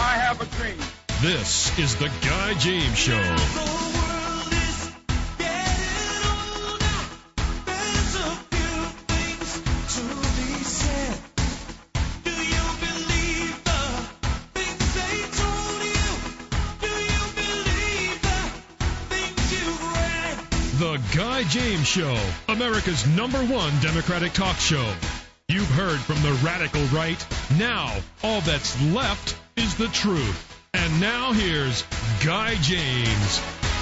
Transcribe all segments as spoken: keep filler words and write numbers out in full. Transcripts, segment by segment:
I have a dream. This is the Guy James Show. The Guy James Show, America's number one Democratic talk show. You've heard from the radical right. Now, all that's left is the truth. And now here's Guy James.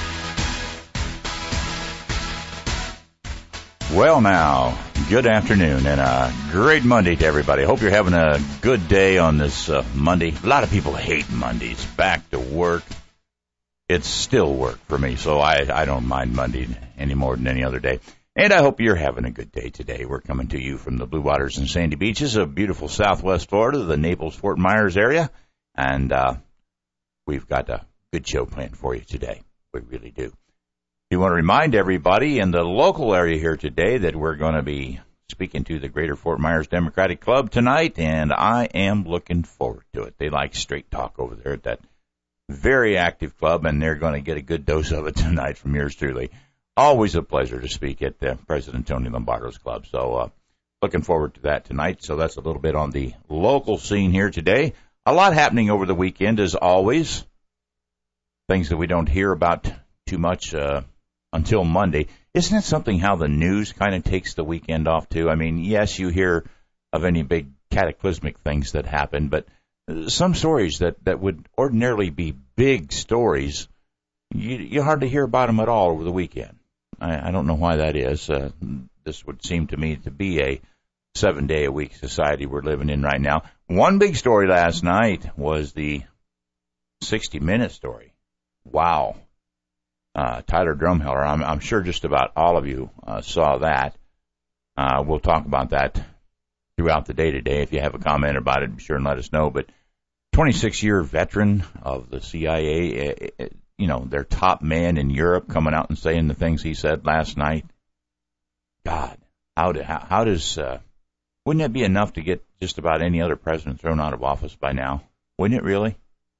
Well now, good afternoon and a great Monday to everybody. Hope you're having a good day on this uh, Monday. A lot of people hate Mondays. Back to work. It's still work for me, so I, I don't mind Monday any more than any other day. And I hope you're having a good day today. We're coming to you from the Blue Waters and Sandy Beaches of beautiful southwest Florida, the Naples-Fort Myers area. And uh, we've got a good show planned for you today. We really do. We want to remind everybody in the local area here today that we're going to be speaking to the Greater Fort Myers Democratic Club tonight, and I am looking forward to it. They like straight talk over there at that very active club, and they're going to get a good dose of it tonight from yours truly. Always a pleasure to speak at uh, President Tony Lombardo's club. So uh, looking forward to that tonight. So that's a little bit on the local scene here today. A lot happening over the weekend, as always. Things that we don't hear about too much uh, until Monday. Isn't it something how the news kind of takes the weekend off, too? I mean, yes, you hear of any big cataclysmic things that happen, but some stories that, that would ordinarily be big stories, you, you hardly hear about them at all over the weekend. I, I don't know why that is. Uh, this would seem to me to be a seven-day-a-week society we're living in right now. One big story last night was the sixty minute story. Wow. Uh, Tyler Drumheller, I'm, I'm sure just about all of you uh, saw that. Uh, we'll talk about that throughout the day today. If you have a comment about it, be sure and let us know. But twenty-six year veteran of the C I A, you know, their top man in Europe coming out and saying the things he said last night. God, how, do, how, how does, uh, wouldn't it be enough to get just about any other president thrown out of office by now? Wouldn't it really?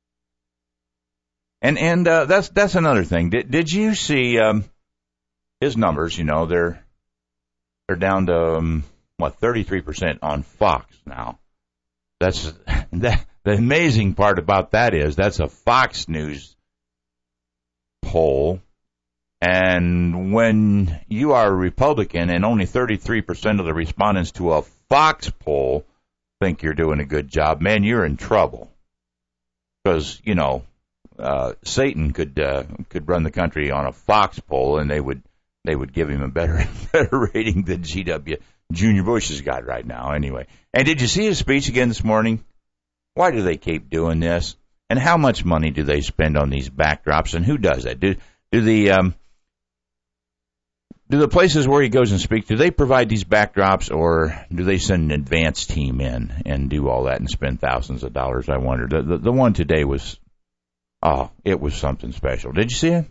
And, and, uh, that's, that's another thing. Did, did you see, um, his numbers? You know, they're, they're down to, um, what, thirty-three percent on Fox now. That's that, the amazing part about that is that's a Fox News poll. And when you are a Republican and only thirty-three percent of the respondents to a Fox poll think you're doing a good job, man, you're in trouble. Because, you know, uh, Satan could uh, could run the country on a Fox poll, and they would they would give him a better better rating than G W. Junior Bush has got right now, anyway. And did you see his speech again this morning? Why do they keep doing this? And how much money do they spend on these backdrops? And who does that? Do do the um, do the places where he goes and speaks, do they provide these backdrops, or do they send an advance team in and do all that and spend thousands of dollars? I wonder. The the, the one today was, oh, it was something special. Did you see it?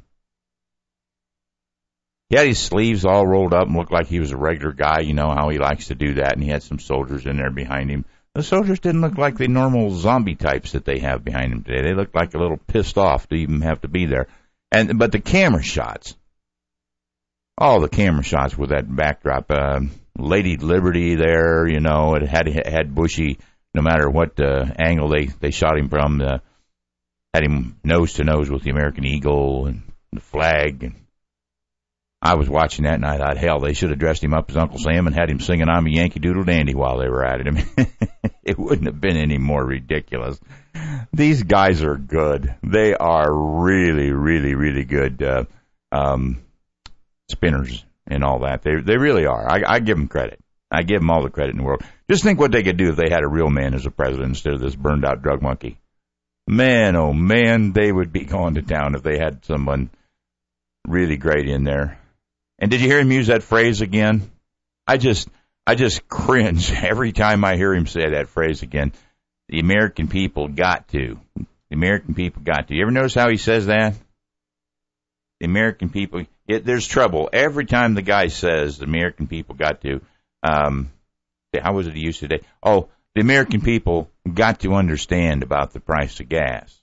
He had his sleeves all rolled up and looked like he was a regular guy. You know how he likes to do that. And he had some soldiers in there behind him. The soldiers didn't look like the normal zombie types that they have behind him today. They looked like a little pissed off to even have to be there. And but the camera shots, all the camera shots with that backdrop, uh, Lady Liberty there, you know, it had had Bushy, no matter what uh, angle they, they shot him from, uh, had him nose to nose with the American Eagle and the flag. And I was watching that and I thought, hell, they should have dressed him up as Uncle Sam and had him singing I'm a Yankee Doodle Dandy while they were at it. I mean, it wouldn't have been any more ridiculous. These guys are good. They are really, really, really good uh, um, spinners and all that. They they really are. I, I give them credit. I give them all the credit in the world. Just think what they could do if they had a real man as a president instead of this burned-out drug monkey. Man, oh, man, they would be going to town if they had someone really great in there. And did you hear him use that phrase again? I just I just cringe every time I hear him say that phrase again. The American people got to. The American people got to. You ever notice how he says that? The American people, it, there's trouble. Every time the guy says the American people got to, um, how was it he used today? Oh, the American people got to understand about the price of gas.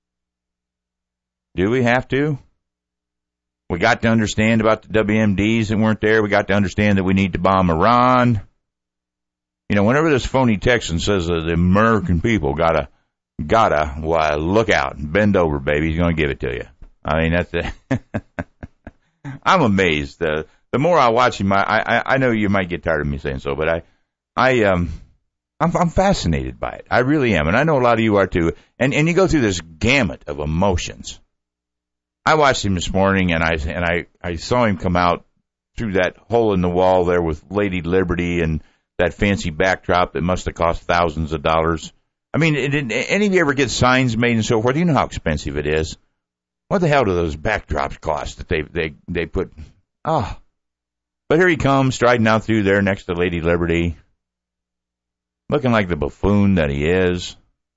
Do we have to? We got to understand about the W M Ds that weren't there. We got to understand that we need to bomb Iran. You know, whenever this phony Texan says that the American people gotta, gotta, why, look out, bend over, baby, he's gonna give it to you. I mean, that's the, I'm amazed. Uh, the more I watch him, I, I, I know you might get tired of me saying so, but I, I, um, I'm, I'm fascinated by it. I really am, and I know a lot of you are too. And and you go through this gamut of emotions. I watched him this morning, and I and I, I saw him come out through that hole in the wall there with Lady Liberty and that fancy backdrop that must have cost thousands of dollars. I mean, did any of you ever get signs made and so forth? You know how expensive it is. What the hell do those backdrops cost that they they they put? Ah, oh. But here he comes, striding out through there next to Lady Liberty, looking like the buffoon that he is.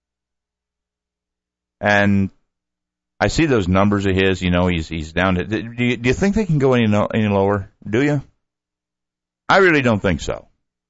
And I see those numbers of his. You know, he's he's down to. Do you, do you think they can go any any lower? Do you? I really don't think so.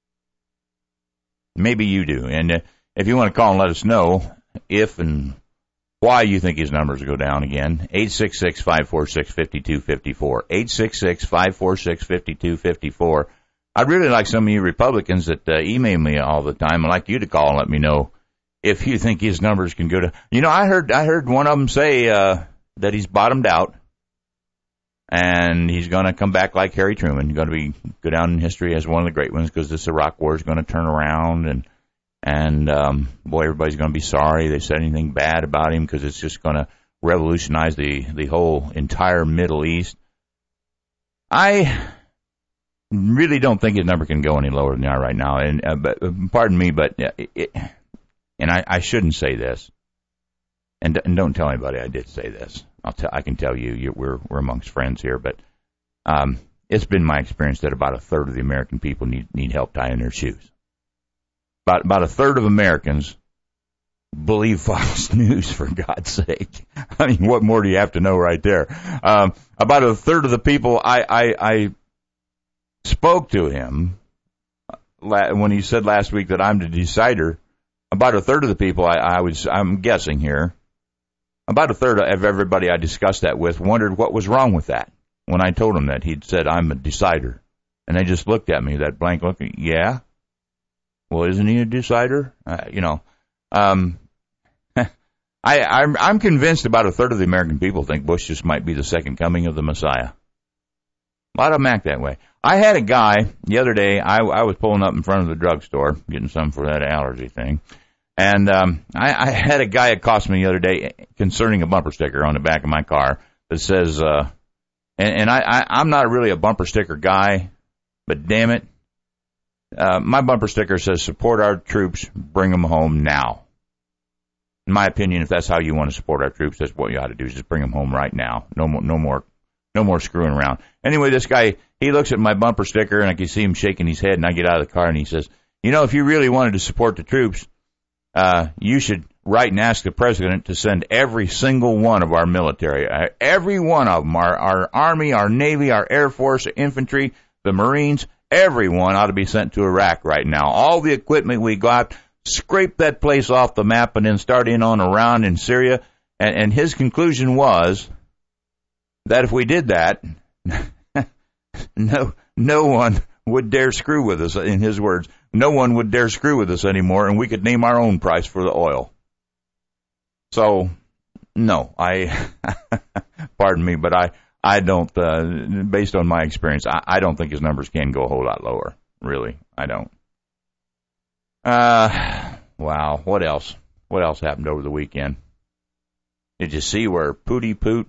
Maybe you do. And uh, if you want to call and let us know if and why you think his numbers go down again, eight six six, five four six, five two five four, eight six six, five four six, five two five four. I'd really like some of you Republicans that uh, email me all the time. I'd like you to call and let me know if you think his numbers can go to. You know, I heard I heard one of them say uh, that he's bottomed out, and he's going to come back like Harry Truman. He's going to be go down in history as one of the great ones because this Iraq war is going to turn around, and and um, boy, everybody's going to be sorry they said anything bad about him because it's just going to revolutionize the the whole entire Middle East. I really don't think his number can go any lower than they are right now. And uh, but, pardon me, but it, it, and I, I shouldn't say this, and, and don't tell anybody I did say this. I'll tell, I can tell you, you we're we're amongst friends here, but um, it's been my experience that about a third of the American people need need help tying their shoes. About about a third of Americans believe Fox News, for God's sake. I mean, what more do you have to know right there? Um, about a third of the people I, I, I spoke to him when he said last week that I'm the decider. About a third of the people I, I was, I'm guessing here, about a third of everybody I discussed that with wondered what was wrong with that. When I told them that, he'd said, I'm a decider. And they just looked at me, that blank look, yeah? Well, isn't he a decider? Uh, you know, um, I, I'm, I'm convinced about a third of the American people think Bush just might be the second coming of the Messiah. A lot of them act that way. I had a guy the other day, I, I was pulling up in front of the drugstore, getting some for that allergy thing. And um, I, I had a guy accost me the other day concerning a bumper sticker on the back of my car that says, uh, and, and I, I, I'm not really a bumper sticker guy, but damn it, uh, my bumper sticker says, support our troops, bring them home now. In my opinion, if that's how you want to support our troops, that's what you ought to do, is just bring them home right now. No more, no more, no more screwing around. Anyway, this guy, he looks at my bumper sticker, and I can see him shaking his head, and I get out of the car, and he says, you know, if you really wanted to support the troops, uh, you should write and ask the president to send every single one of our military, uh, every one of them, our, our Army, our Navy, our Air Force, our infantry, the Marines, everyone ought to be sent to Iraq right now. All the equipment we got, scrape that place off the map and then start in on around in Syria. And, and his conclusion was that if we did that, no, no one would dare screw with us, in his words. No one would dare screw with us anymore, and we could name our own price for the oil. So, no, I, pardon me, but I, I don't, uh, based on my experience, I, I don't think his numbers can go a whole lot lower. Really, I don't. Uh, wow, what else? What else happened over the weekend? Did you see where Pooty Poot,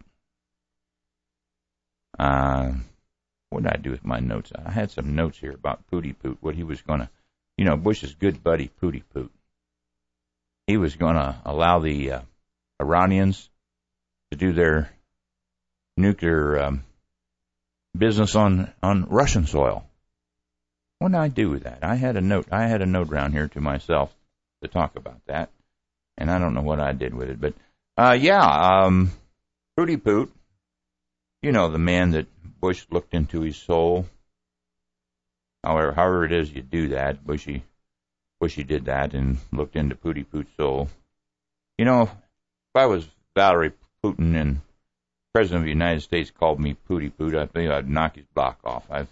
uh, what did I do with my notes? I had some notes here about Pooty Poot, what he was going to, you know, Bush's good buddy Pooty Poot. He was going to allow the uh, Iranians to do their nuclear um, business on, on Russian soil. What did I do with that? I had a note. I had a note around here to myself to talk about that, and I don't know what I did with it. But uh, yeah, um, Pooty Poot, you know, the man that Bush looked into his soul. However, however it is you do that, Bushy wish he did that and looked into Pooty Poot Soul. You know, if I was Vladimir Putin and President of the United States called me Pooty Poot, I think I'd knock his block off. I've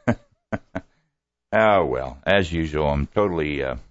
oh, well, as usual, I'm totally, uh,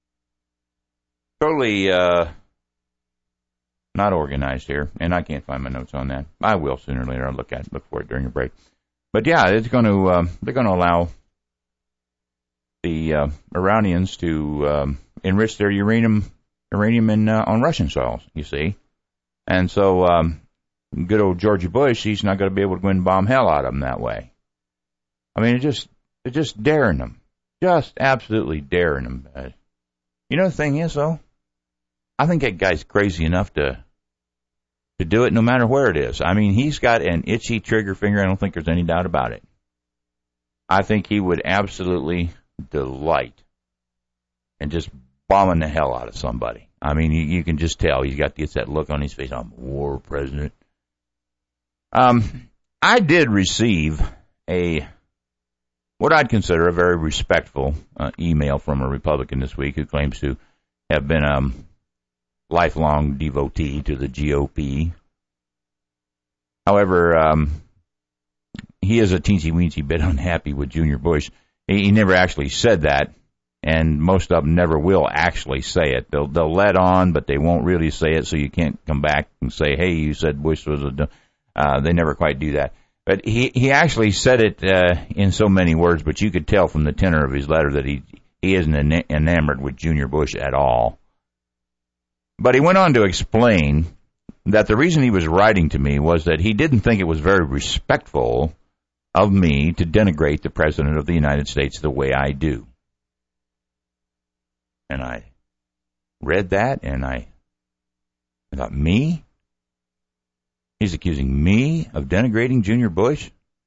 totally uh, not organized here, and I can't find my notes on that. I will sooner or later. I'll look at it, look for it during a break. But yeah, it's going to uh, they're going to allow the uh, Iranians to um, enrich their uranium uranium in uh, on Russian soils. You see, and so um, good old George Bush, he's not going to be able to go and bomb hell out of them that way. I mean, it just they're just daring them, just absolutely daring them. Uh, you know the thing is though, I think that guy's crazy enough to. to do it no matter where it is. I mean, he's got an itchy trigger finger. I don't think there's any doubt about it. I think he would absolutely delight in just bombing the hell out of somebody. I mean, you, you can just tell. He's got gets that look on his face. I'm a war president. Um, I did receive a, what I'd consider a very respectful uh, email from a Republican this week who claims to have been, um, lifelong devotee to the G O P. However, um, he is a teensy-weensy bit unhappy with Junior Bush. He, he never actually said that, and most of them never will actually say it. They'll they'll let on, but they won't really say it, so you can't come back and say, hey, you said Bush was a... Uh, they never quite do that. But he, he actually said it uh, in so many words, but you could tell from the tenor of his letter that he, he isn't en- enamored with Junior Bush at all. But he went on to explain that the reason he was writing to me was that he didn't think it was very respectful of me to denigrate the President of the United States the way I do. And I read that, and I, I thought, me? He's accusing me of denigrating Junior Bush?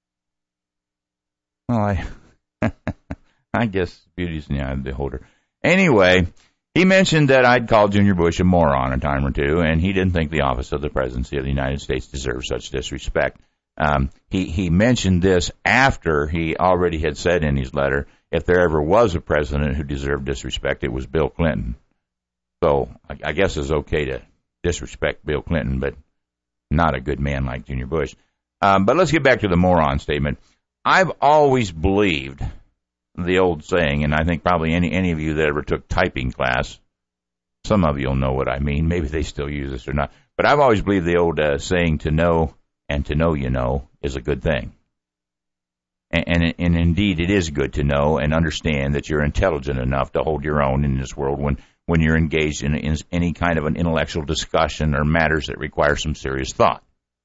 Well, I, I guess beauty's in the eye of the beholder. Anyway, he mentioned that I'd called Junior Bush a moron a time or two, and he didn't think the office of the presidency of the United States deserved such disrespect. Um, he, he mentioned this after he already had said in his letter, if there ever was a president who deserved disrespect, it was Bill Clinton. So I, I guess it's okay to disrespect Bill Clinton, but not a good man like Junior Bush. Um, but let's get back to the moron statement. I've always believed the old saying, and I think probably any any of you that ever took typing class, some of you will know what I mean. Maybe they still use this or not. But I've always believed the old uh, saying, to know and to know you know, is a good thing. And, and, and indeed, it is good to know and understand that you're intelligent enough to hold your own in this world when, when you're engaged in, in any kind of an intellectual discussion or matters that require some serious thought.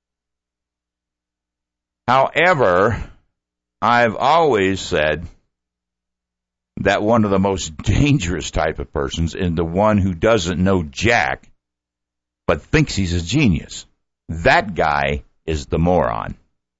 However, I've always said that one of the most dangerous type of persons is the one who doesn't know jack, but thinks he's a genius. That guy is the moron.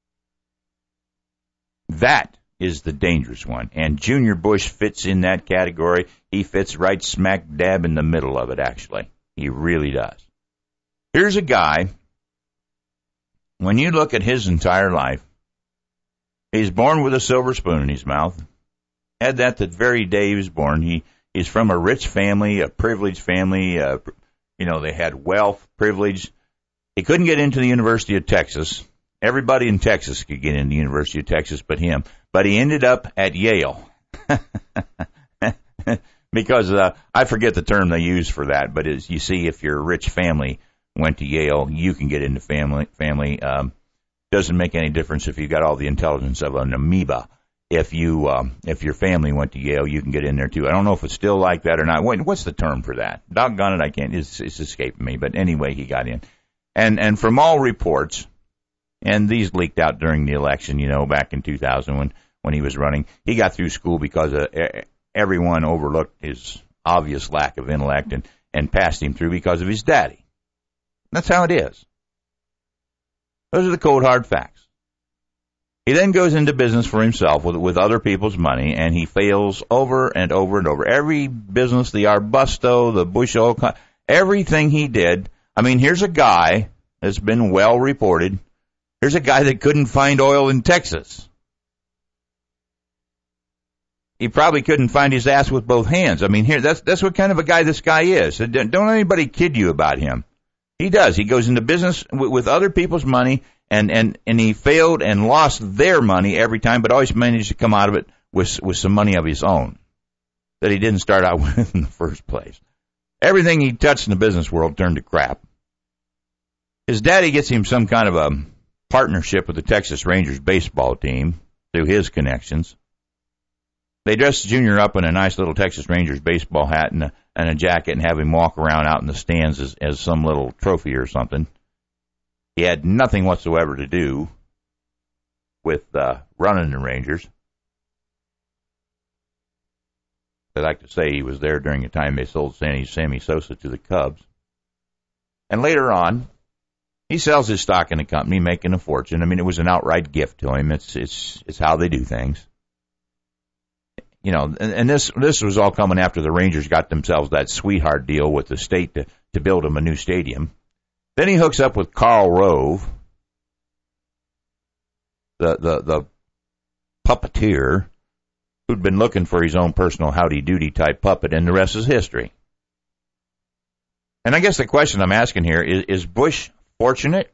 That is the dangerous one. And Junior Bush fits in that category. He fits right smack dab in the middle of it, actually. He really does. Here's a guy, when you look at his entire life, he's born with a silver spoon in his mouth. Had that the very day he was born. He He's from a rich family, a privileged family. Uh, you know, they had wealth, privilege. He couldn't get into the University of Texas. Everybody in Texas could get into the University of Texas but him. But he ended up at Yale. Because uh, I forget the term they use for that, but as you see, if your rich family went to Yale, you can get into family. Family um, doesn't make any difference if you got all the intelligence of an amoeba. If you um, if your family went to Yale, you can get in there too. I don't know if it's still like that or not. Wait, what's the term for that? Doggone it, I can't. It's, it's escaping me. But anyway, he got in, and and from all reports, and these leaked out during the election, you know, back in two thousand when when he was running, he got through school because uh, everyone overlooked his obvious lack of intellect and and passed him through because of his daddy. That's how it is. Those are the cold hard facts. He then goes into business for himself with with other people's money, and he fails over and over and over. Every business, the Arbusto, the Bush Oil, everything he did. I mean, here's a guy that's been well reported. Here's a guy that couldn't find oil in Texas. he probably couldn't find his ass with both hands. I mean, here, that's that's what kind of a guy this guy is. Don't anybody kid you about him. He does. He goes into business with, with other people's money, and, and, and he failed and lost their money every time, but always managed to come out of it with with some money of his own that he didn't start out with in the first place. Everything he touched in the business world turned to crap. His daddy gets him some kind of a partnership with the Texas Rangers baseball team through his connections. They dress Junior up in a nice little Texas Rangers baseball hat and a, and a jacket and have him walk around out in the stands as, as some little trophy or something. He had nothing whatsoever to do with uh, running the Rangers. They like to say he was there during the time they sold Sammy, Sammy Sosa to the Cubs. And later on, he sells his stock in the company, making a fortune. I mean, it was an outright gift to him. It's it's it's how they do things. You know, and, and this this was all coming after the Rangers got themselves that sweetheart deal with the state to, to build him a new stadium. Then he hooks up with Karl Rove, the the the puppeteer, who'd been looking for his own personal howdy-doody type puppet, and the rest is history. And I guess the question I'm asking here is, is Bush fortunate?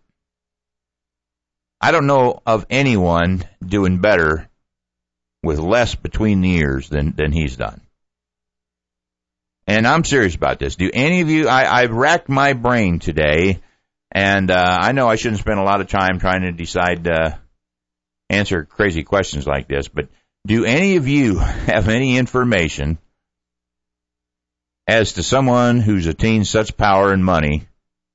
I don't know of anyone doing better with less between the ears than, than he's done. And I'm serious about this. Do any of you, I, I've racked my brain today, and uh, I know I shouldn't spend a lot of time trying to decide, uh, answer crazy questions like this, but do any of you have any information as to someone who's attained such power and money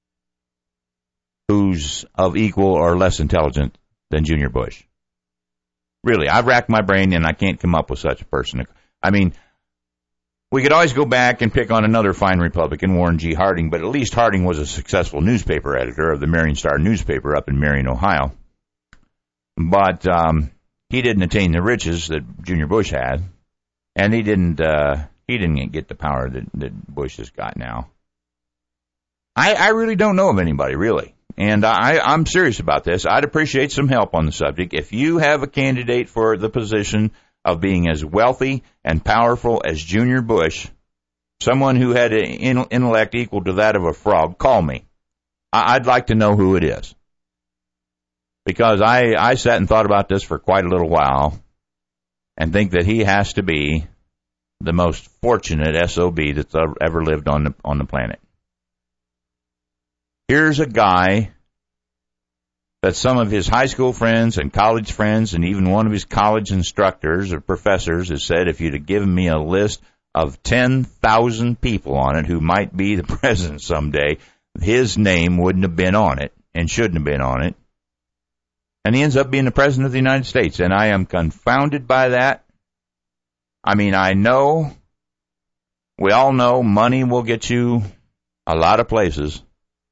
who's of equal or less intelligent than Junior Bush? Really, I've racked my brain and I can't come up with such a person. I mean, we could always go back and pick on another fine Republican, Warren G. Harding, but at least Harding was a successful newspaper editor of the Marion Star newspaper up in Marion, Ohio. But um, he didn't attain the riches that Junior Bush had, and he didn't uh, he didn't get the power that, that Bush has got now. I, I really don't know of anybody, really. And I, I'm serious about this. I'd appreciate some help on the subject. If you have a candidate for the position of being as wealthy and powerful as Junior Bush, someone who had an intellect equal to that of a frog, call me. I'd like to know who it is. Because I, I sat and thought about this for quite a little while and think that he has to be the most fortunate S O B that's ever lived on the, on the planet. Here's a guy that some of his high school friends and college friends and even one of his college instructors or professors has said, if you'd have given me a list of ten thousand people on it who might be the president someday, his name wouldn't have been on it and shouldn't have been on it. And he ends up being the president of the United States, and I am confounded by that. I mean, I know, we all know money will get you a lot of places.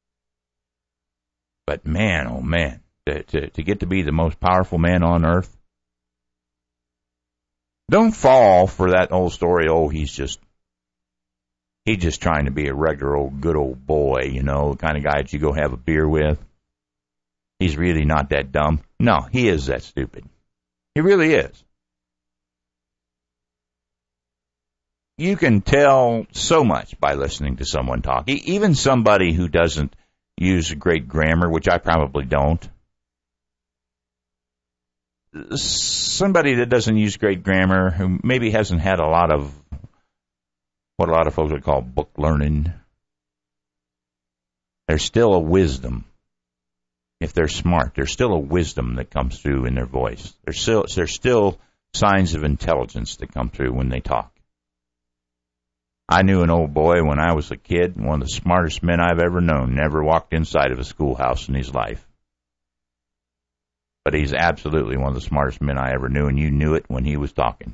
But man, oh man, to, to, to get to be the most powerful man on earth, don't fall for that old story, oh, he's just, he's just trying to be a regular old good old boy, you know, the kind of guy that you go have a beer with. He's really not that dumb. No, he is that stupid. He really is. You can tell so much by listening to someone talk. Even somebody who doesn't use great grammar, which I probably don't. Somebody that doesn't use great grammar, who maybe hasn't had a lot of what a lot of folks would call book learning, there's still a wisdom. If they're smart, there's still a wisdom that comes through in their voice. There's still, there's still signs of intelligence that come through when they talk. I knew an old boy when I was a kid, one of the smartest men I've ever known, never walked inside of a schoolhouse in his life. But he's absolutely one of the smartest men I ever knew, and you knew it when he was talking.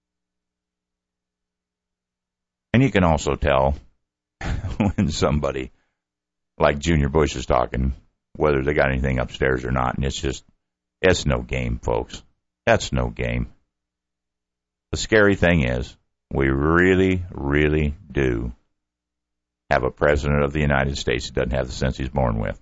And you can also tell when somebody like Junior Bush is talking, whether they got anything upstairs or not, and it's just, it's no game, folks. That's no game. The scary thing is, we really, really do have a president of the United States that doesn't have the sense he's born with.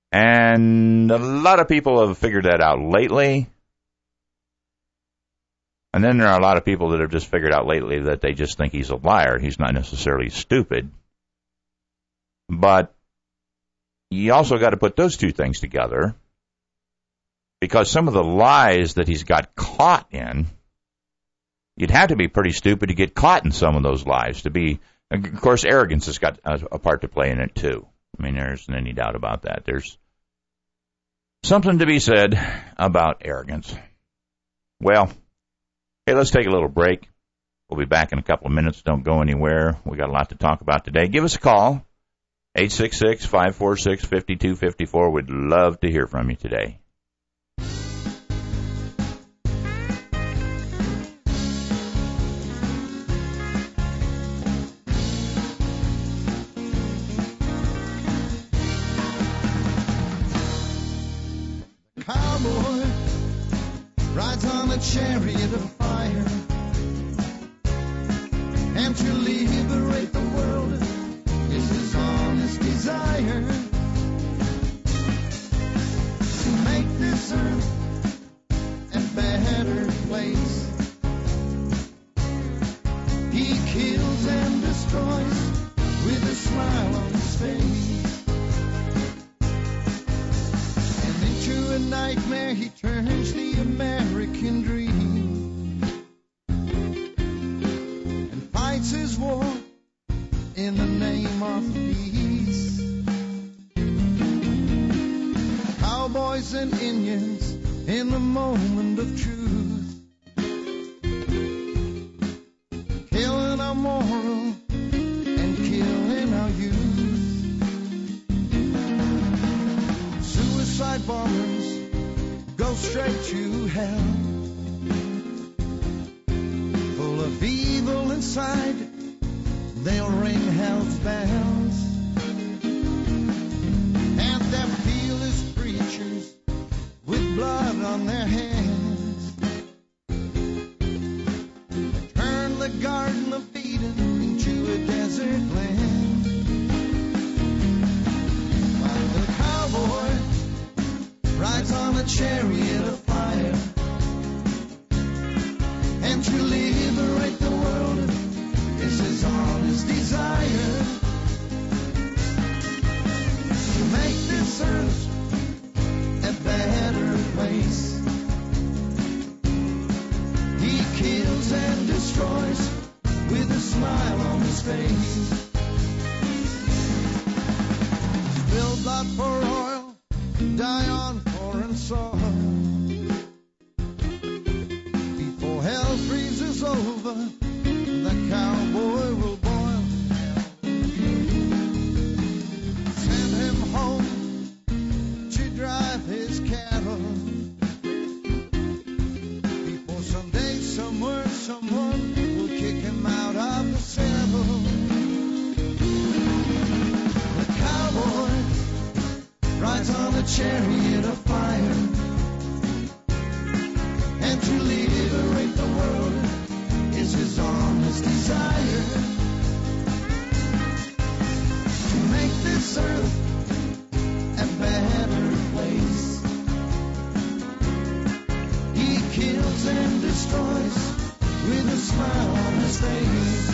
And a lot of people have figured that out lately. And then there are a lot of people that have just figured out lately that they just think he's a liar. He's not necessarily stupid. But you also got to put those two things together, because some of the lies that he's got caught in, you'd have to be pretty stupid to get caught in some of those lies. To be, of course, arrogance has got a part to play in it too. I mean, there isn't any doubt about that. There's something to be said about arrogance. Well, hey, let's take a little break. We'll be back in a couple of minutes. Don't go anywhere. We got a lot to talk about today. Give us a call, eight six six, five four six, five two five four. We'd love to hear from you today. Cowboy rides on a chariot of fire, and to liberate the world is his honest desire. To make this earth a better place, he kills and destroys with a smile on his face. To a nightmare he turns the American dream, and fights his war in the name of peace. Cowboys and Indians in the moment of truth, killing our moral and killing our youth. Suicide bombers go straight to hell, full of evil inside, they'll ring hell's bells, and their fearless preachers with blood on their hands turn the Garden of Eden into a desert land. While the cowboy rides on a chariot of fire, and to liberate the world is his honest desire. To make this earth a better place, he kills and destroys with a smile on his face. Spill blood for oil, die on foreign soil, before hell freezes over, the cowboy will boil hell. Send him home to drive his cattle, before someday, somewhere, someone will kick him out of the saddle. The cowboy rides on a chariot of fire, and to liberate the world is his honest desire. To make this earth a better place, he kills and destroys with a smile on his face.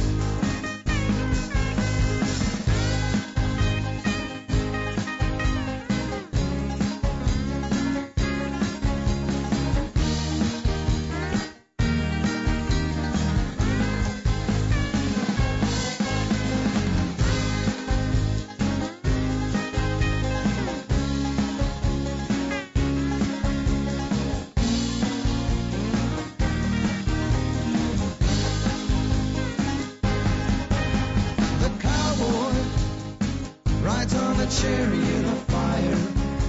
Chariot of fire,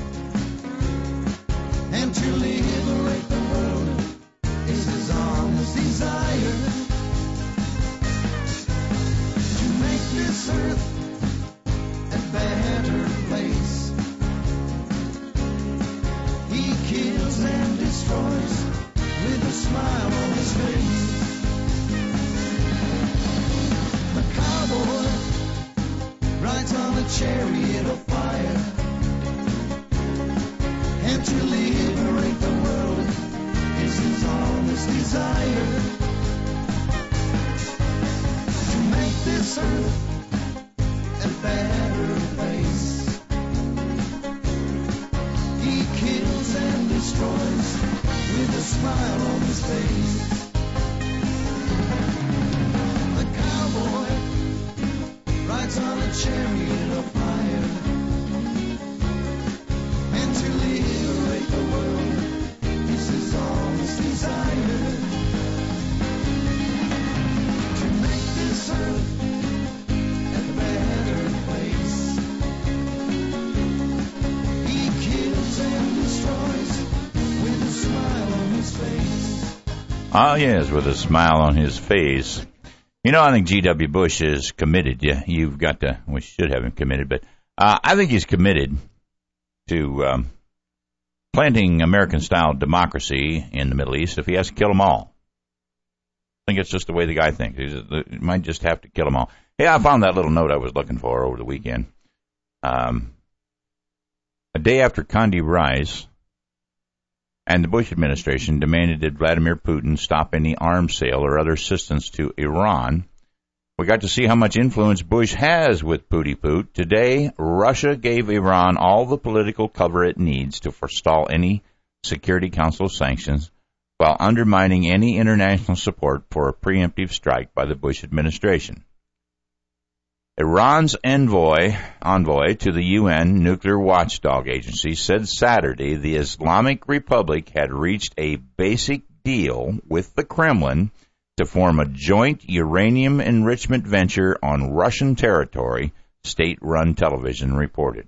and to liberate the world is his honest desire. To make this earth a better place, he kills and destroys with a smile on his face. The cowboy rides on a chariot of fire, and to liberate the world is his honest always desired to make this earth a better place. He kills and destroys with a smile on his face. The cowboy rides on a chariot of fire, and to liberate the world is his always desire. To make this earth a better place. He kills and destroys with a smile on his face. Oh, yes, with a smile on his face. You know, I think G W. Bush is committed. Yeah, you've got to, we should have him committed, but uh, I think he's committed to um, planting American-style democracy in the Middle East if he has to kill them all. I think it's just the way the guy thinks. He might just have to kill them all. Hey, I found that little note I was looking for over the weekend. Um, a day after Condi Rice and the Bush administration demanded that Vladimir Putin stop any arms sale or other assistance to Iran, we got to see how much influence Bush has with Pooty Poot. Today, Russia gave Iran all the political cover it needs to forestall any Security Council sanctions while undermining any international support for a preemptive strike by the Bush administration. Iran's envoy, envoy to the U N Nuclear Watchdog Agency said Saturday the Islamic Republic had reached a basic deal with the Kremlin to form a joint uranium enrichment venture on Russian territory, state-run television reported.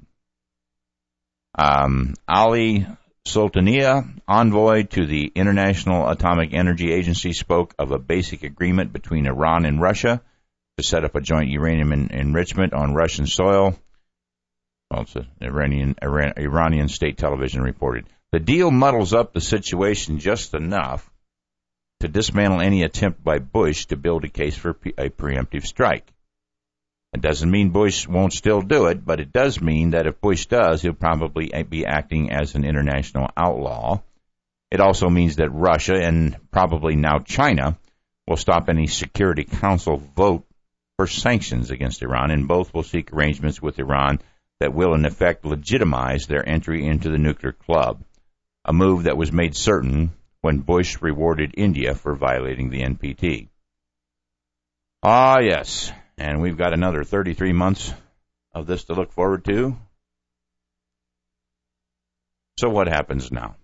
Um, Ali Sultania, envoy to the International Atomic Energy Agency, spoke of a basic agreement between Iran and Russia to set up a joint uranium en- enrichment on Russian soil. Well, it's an Iranian, Iran, Iranian state television reported. The deal muddles up the situation just enough to dismantle any attempt by Bush to build a case for a preemptive strike. It doesn't mean Bush won't still do it, but it does mean that if Bush does, he'll probably be acting as an international outlaw. It also means that Russia and probably now China will stop any Security Council vote for sanctions against Iran, and both will seek arrangements with Iran that will in effect legitimize their entry into the nuclear club, a move that was made certain when Bush rewarded India for violating the N P T. Ah, yes, and we've got another thirty-three months of this to look forward to. So what happens now?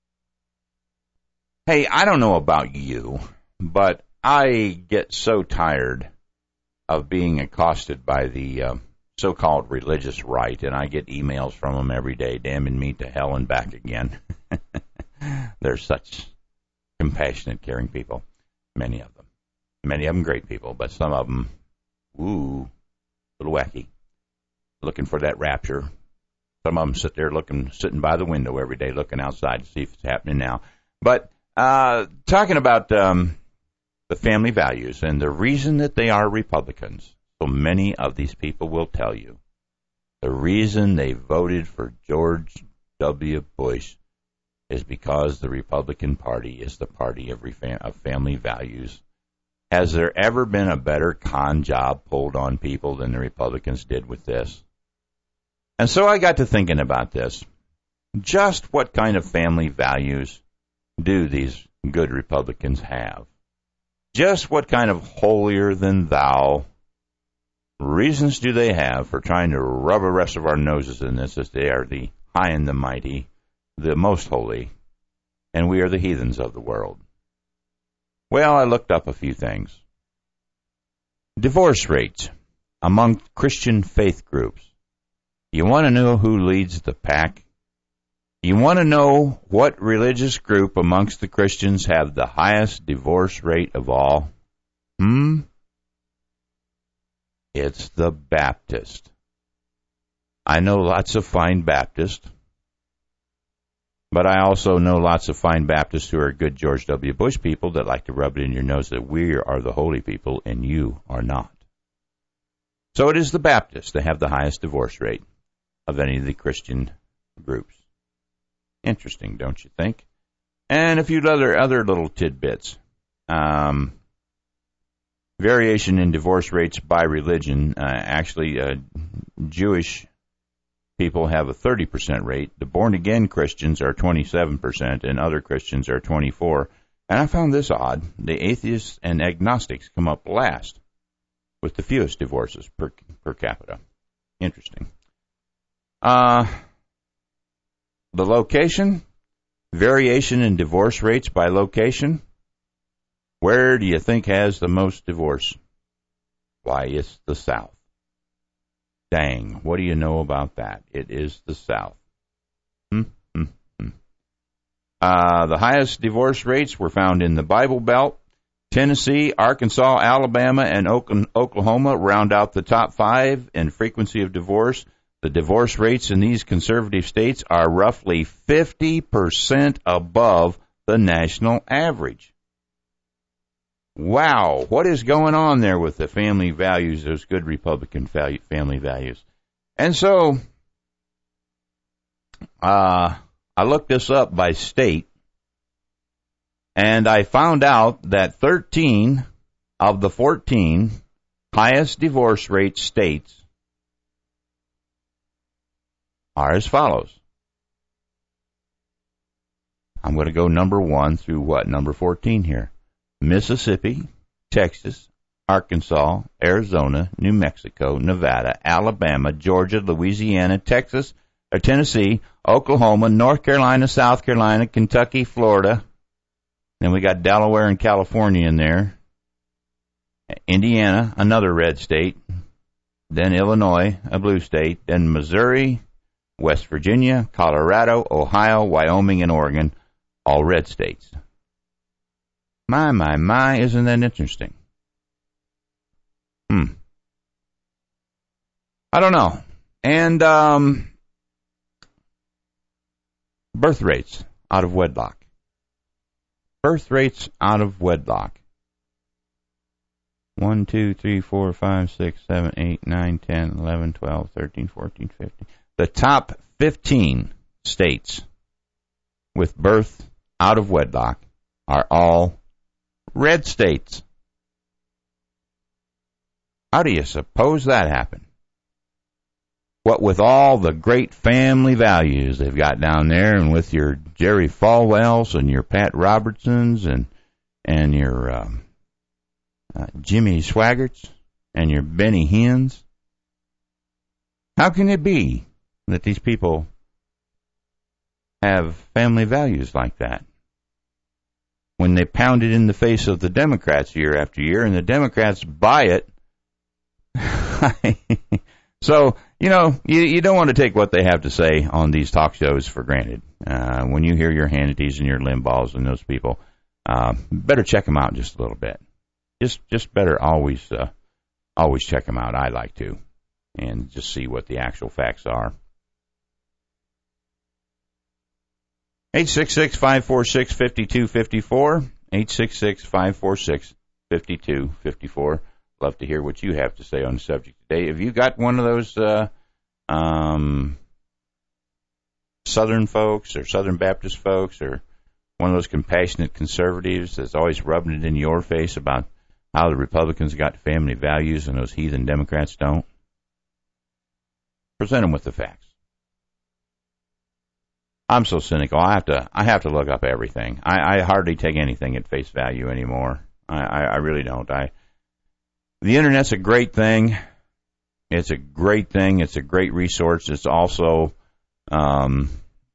Hey, I don't know about you, but I get so tired of being accosted by the uh, so-called religious right, and I get emails from them every day, damning me to hell and back again. They're such compassionate, caring people, many of them. Many of them great people, but some of them, ooh, a little wacky, looking for that rapture. Some of them sit there looking, sitting by the window every day, looking outside to see if it's happening now. But uh, talking about um, the family values and the reason that they are Republicans, so many of these people will tell you the reason they voted for George W. Bush is because the Republican Party is the party of, refam- of family values. Has there ever been a better con job pulled on people than the Republicans did with this? And so I got to thinking about this. Just what kind of family values do these good Republicans have? Just what kind of holier-than-thou reasons do they have for trying to rub the rest of our noses in this as they are the high and the mighty, the most holy, and we are the heathens of the world? Well, I looked up a few things. Divorce rates among Christian faith groups. You want to know who leads the pack? You want to know what religious group amongst the Christians have the highest divorce rate of all? Hmm? It's the Baptist. I know lots of fine Baptists, but I also know lots of fine Baptists who are good George W. Bush people that like to rub it in your nose that we are the holy people and you are not. So it is the Baptists that have the highest divorce rate of any of the Christian groups. Interesting, don't you think? and a few other other little tidbits. Um, variation in divorce rates by religion. Uh, actually, uh, Jewish people have a thirty percent rate. The born-again Christians are twenty-seven percent, and other Christians are twenty-four percent. And I found this odd. The atheists and agnostics come up last with the fewest divorces per per capita. Interesting. Uh, the location, variation in divorce rates by location. Where do you think has the most divorce? Why, it's the South. Dang, what do you know about that? It is the South. Hmm, hmm, hmm. Uh, the highest divorce rates were found in the Bible Belt. Tennessee, Arkansas, Alabama, and Oklahoma round out the top five in frequency of divorce. The divorce rates in these conservative states are roughly fifty percent above the national average. Wow, what is going on there with the family values, those good Republican family values? And so, uh, I looked this up by state, and I found out that thirteen of the fourteen highest divorce rate states are as follows. I'm going to go number one through what? Number fourteen here. Mississippi, Texas, Arkansas, Arizona, New Mexico, Nevada, Alabama, Georgia, Louisiana, Texas, or Tennessee, Oklahoma, North Carolina, South Carolina, Kentucky, Florida. Then we got Delaware and California in there. Indiana, another red state. Then Illinois, a blue state. Then Missouri, West Virginia, Colorado, Ohio, Wyoming, and Oregon, all red states. My, my, my, isn't that interesting? Hmm. I don't know. And um, birth rates out of wedlock. Birth rates out of wedlock. one, two, three, four, five, six, seven, eight, nine, ten, eleven, twelve, thirteen, fourteen, fifteen. The top fifteen states with birth out of wedlock are all red states. How do you suppose that happened? What with all the great family values they've got down there, and with your Jerry Falwells and your Pat Robertsons and and your um, uh, Jimmy Swaggarts and your Benny Hinn's, how can it be that these people have family values like that when they pound it in the face of the Democrats year after year, and the Democrats buy it? So, you know, you, you don't want to take what they have to say on these talk shows for granted. Uh, when you hear your Hannitys and your Limbaughs and those people, uh, better check them out just a little bit. Just, just better always, uh, always check them out. I like to, and just see what the actual facts are. eight six six, five four six, five two five four, eight six six, five four six, five two five four. Love to hear what you have to say on the subject today. Have you got one of those uh, um, Southern folks or Southern Baptist folks, or one of those compassionate conservatives that's always rubbing it in your face about how the Republicans got family values and those heathen Democrats don't? Present them with the facts. I'm so cynical. I have to. I have to look up everything. I, I hardly take anything at face value anymore. I, I, I really don't. I. The Internet's a great thing. It's a great thing. It's a great resource. It's also, um,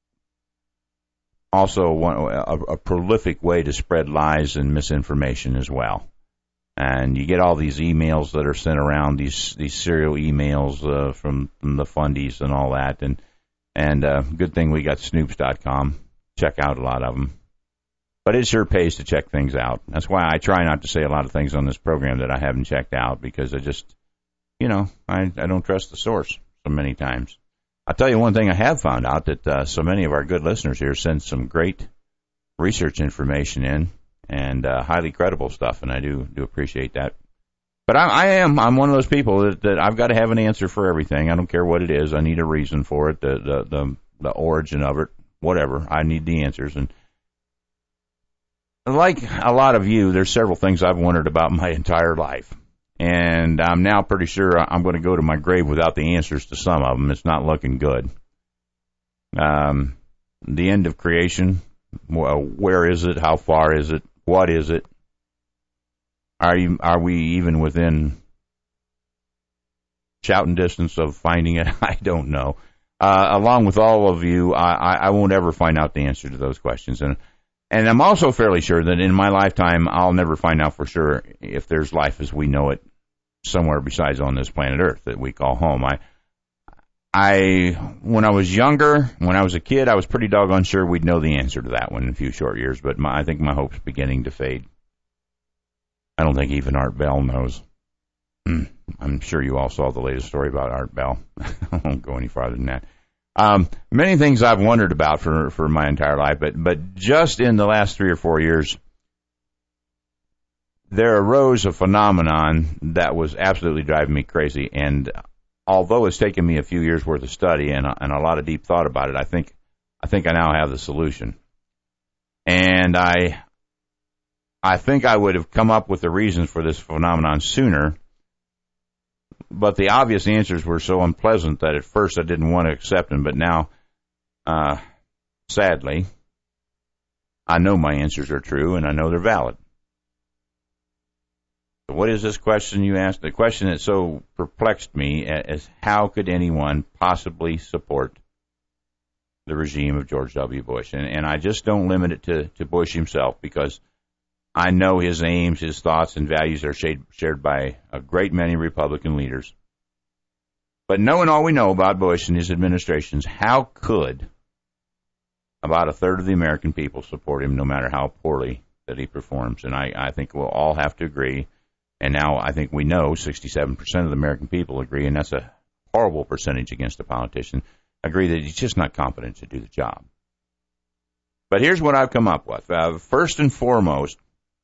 also one, a, a prolific way to spread lies and misinformation as well. And you get all these emails that are sent around, these these serial emails uh, from, from the fundies and all that. And and uh, good thing we got Snoops dot com. Check out a lot of them. But it sure pays to check things out. That's why I try not to say a lot of things on this program that I haven't checked out, because I just, you know, I, I don't trust the source so many times. I'll tell you one thing I have found out, that uh, so many of our good listeners here send some great research information in, and uh, highly credible stuff, and I do do appreciate that. But I, I am, I'm one of those people that, that I've got to have an answer for everything. I don't care what it is. I need a reason for it, the, the, the, the origin of it, whatever. I need the answers. And like a lot of you, there's several things I've wondered about my entire life. And I'm now pretty sure I'm going to go to my grave without the answers to some of them. It's not looking good. Um, the end of creation, well, where is it? How far is it? What is it? Are you, are we even within shouting distance of finding it? I don't know. Uh, along with all of you, I, I won't ever find out the answer to those questions. And And I'm also fairly sure that in my lifetime, I'll never find out for sure if there's life as we know it somewhere besides on this planet Earth that we call home. I, I, when I was younger, when I was a kid, I was pretty doggone sure we'd know the answer to that one in a few short years, but my, I think my hope's beginning to fade. I don't think even Art Bell knows. I'm sure you all saw the latest story about Art Bell. I won't go any farther than that. Um, many things I've wondered about for, for my entire life, but, but just in the last three or four years, there arose a phenomenon that was absolutely driving me crazy. And although it's taken me a few years worth of study and, and a lot of deep thought about it, I think, I think I now have the solution. And I, I think I would have come up with the reasons for this phenomenon sooner. But the obvious answers were so unpleasant that at first I didn't want to accept them. But now, uh, sadly, I know my answers are true and I know they're valid. So what is this question you asked? The question that so perplexed me is how could anyone possibly support the regime of George W. Bush? And, and I just don't limit it to, to Bush himself because I know his aims, his thoughts, and values are shared by a great many Republican leaders. But knowing all we know about Bush and his administrations, how could about a third of the American people support him no matter how poorly that he performs? And I, I think we'll all have to agree. And now I think we know sixty-seven percent of the American people agree, and that's a horrible percentage against a politician, agree that he's just not competent to do the job. But here's what I've come up with. Uh, first and foremost,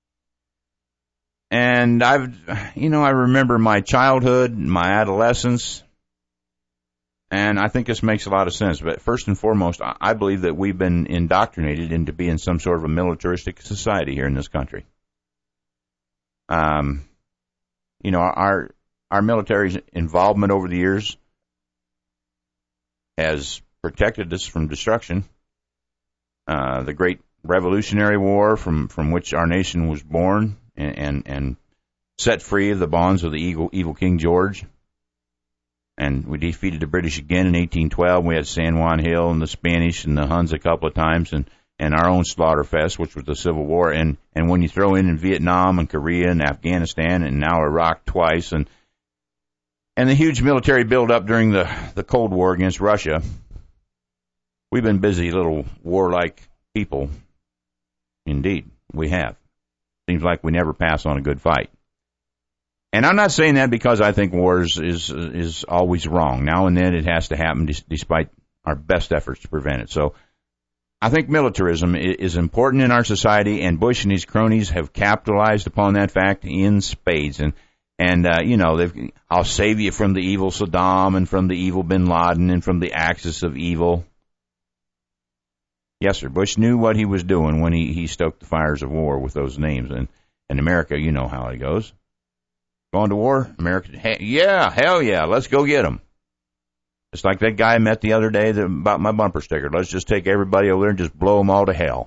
and I've, you know, I remember my childhood, my adolescence, and I think this makes a lot of sense. But first and foremost, I believe that we've been indoctrinated into being some sort of a militaristic society here in this country. Um, you know, our our military's involvement over the years has protected us from destruction. Uh, the Great Revolutionary War, from, from which our nation was born, and, and, and set free of the bonds of the evil, evil King George. And we defeated the British again in eighteen twelve. We had San Juan Hill and the Spanish and the Huns a couple of times, and, and our own slaughterfest, which was the Civil War. And, and when you throw in, in Vietnam and Korea and Afghanistan and now Iraq twice, and and the huge military buildup during the, the Cold War against Russia, we've been busy little warlike people. Indeed, we have. Seems like we never pass on a good fight. And I'm not saying that because I think war is, is, is always wrong. Now and then it has to happen despite our best efforts to prevent it. So I think militarism is important in our society, and Bush and his cronies have capitalized upon that fact in spades. And, and uh, you know, they've, I'll save you from the evil Saddam and from the evil bin Laden and from the axis of evil. Yes, sir. Bush knew what he was doing when he, he stoked the fires of war with those names. And in America, you know how it goes. Going to war? America, hey, yeah, hell yeah, let's go get them. It's like that guy I met the other day that, about my bumper sticker. Let's just take everybody over there and just blow them all to hell.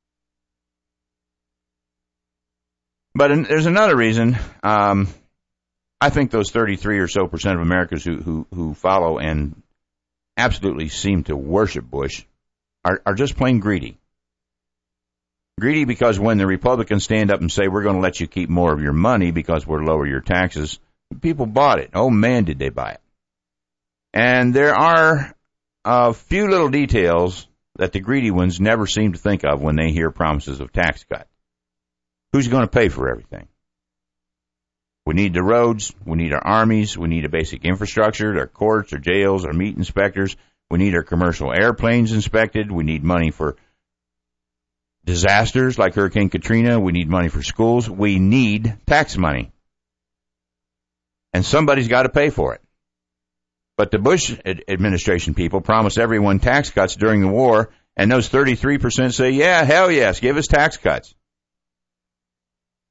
But in, there's another reason. Um, I think those thirty-three or so percent of Americans who, who, who follow and absolutely seem to worship Bush are, are just plain greedy. Greedy because when the Republicans stand up and say, we're going to let you keep more of your money because we'll lower your taxes, people bought it. Oh, man, did they buy it. And there are a few little details that the greedy ones never seem to think of when they hear promises of tax cut. Who's going to pay for everything? We need the roads. We need our armies. We need a basic infrastructure, our courts, our jails, our meat inspectors. We need our commercial airplanes inspected. We need money for disasters like Hurricane Katrina. We need money for schools. We need tax money. And somebody's got to pay for it. But the Bush administration people promised everyone tax cuts during the war, and those thirty-three percent say, yeah, hell yes, give us tax cuts.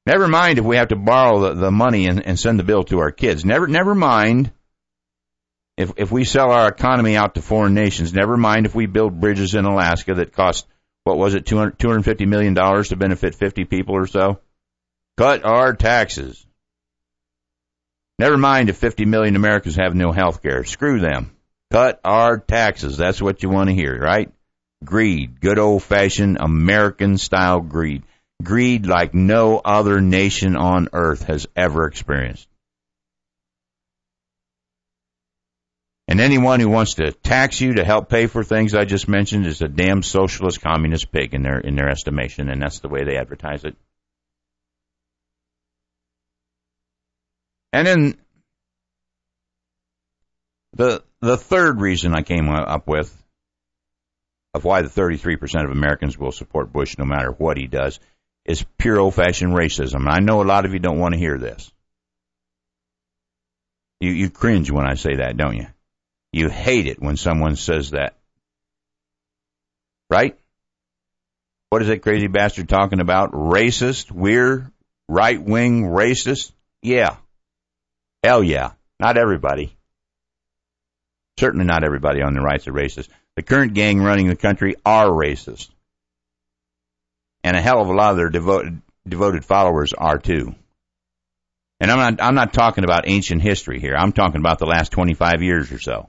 Never mind if we have to borrow the, the money and, and send the bill to our kids. Never, never mind if if we sell our economy out to foreign nations. Never mind if we build bridges in Alaska that cost, what was it, two hundred, two hundred fifty million dollars to benefit fifty people or so. Cut our taxes. Never mind if fifty million Americans have no health care. Screw them. Cut our taxes. That's what you want to hear, right? Greed. Good old-fashioned American-style greed. Greed like no other nation on earth has ever experienced. And anyone who wants to tax you to help pay for things I just mentioned is a damn socialist communist pig in their in their estimation, and that's the way they advertise it. And then the the third reason I came up with of why the thirty-three percent of Americans will support Bush no matter what he does is pure old-fashioned racism. And I know a lot of you don't want to hear this. You you cringe when I say that, don't you? You hate it when someone says that. Right? What is that crazy bastard talking about? Racist? We're right-wing racist? Yeah. Hell yeah. Not everybody. Certainly not everybody on the right's a racist. The current gang running the country are racist. And a hell of a lot of their devoted, devoted followers are too. And I'm not, I'm not talking about ancient history here. I'm talking about the last twenty-five years or so.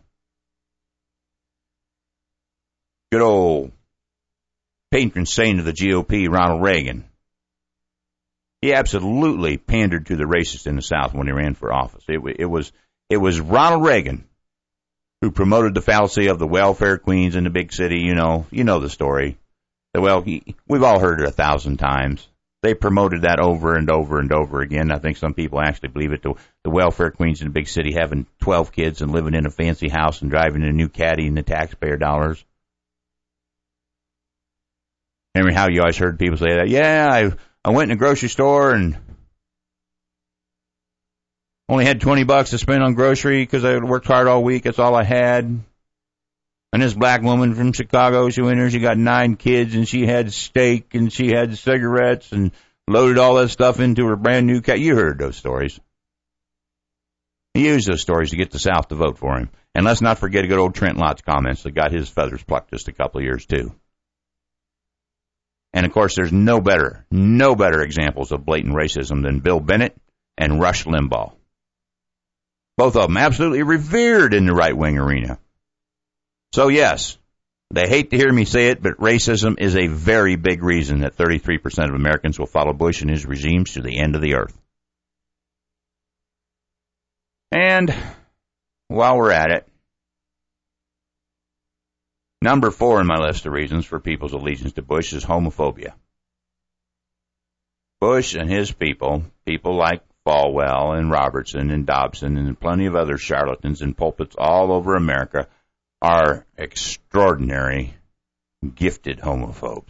Good old patron saint of the G O P, Ronald Reagan. He absolutely pandered to the racists in the South when he ran for office. It, it was it was Ronald Reagan who promoted the fallacy of the welfare queens in the big city. You know, you know the story. Well, he, we've all heard it a thousand times. They promoted that over and over and over again. I think some people actually believe it. The, the welfare queens in the big city having twelve kids and living in a fancy house and driving a new caddy and the taxpayer dollars. Remember how you always heard people say that? Yeah, I I went in a grocery store and only had twenty bucks to spend on grocery because I worked hard all week. That's all I had. And this black woman from Chicago, she went there, she got nine kids, and she had steak, and she had cigarettes, and loaded all that stuff into her brand new cat. You heard those stories. He used those stories to get the South to vote for him. And let's not forget good old Trent Lott's comments that got his feathers plucked just a couple of years, too. And, of course, there's no better, no better examples of blatant racism than Bill Bennett and Rush Limbaugh. Both of them absolutely revered in the right-wing arena. So, yes, they hate to hear me say it, but racism is a very big reason that thirty-three percent of Americans will follow Bush and his regimes to the end of the earth. And while we're at it, number four in my list of reasons for people's allegiance to Bush is homophobia. Bush and his people, people like Falwell and Robertson and Dobson and plenty of other charlatans in pulpits all over America, are extraordinary, gifted homophobes.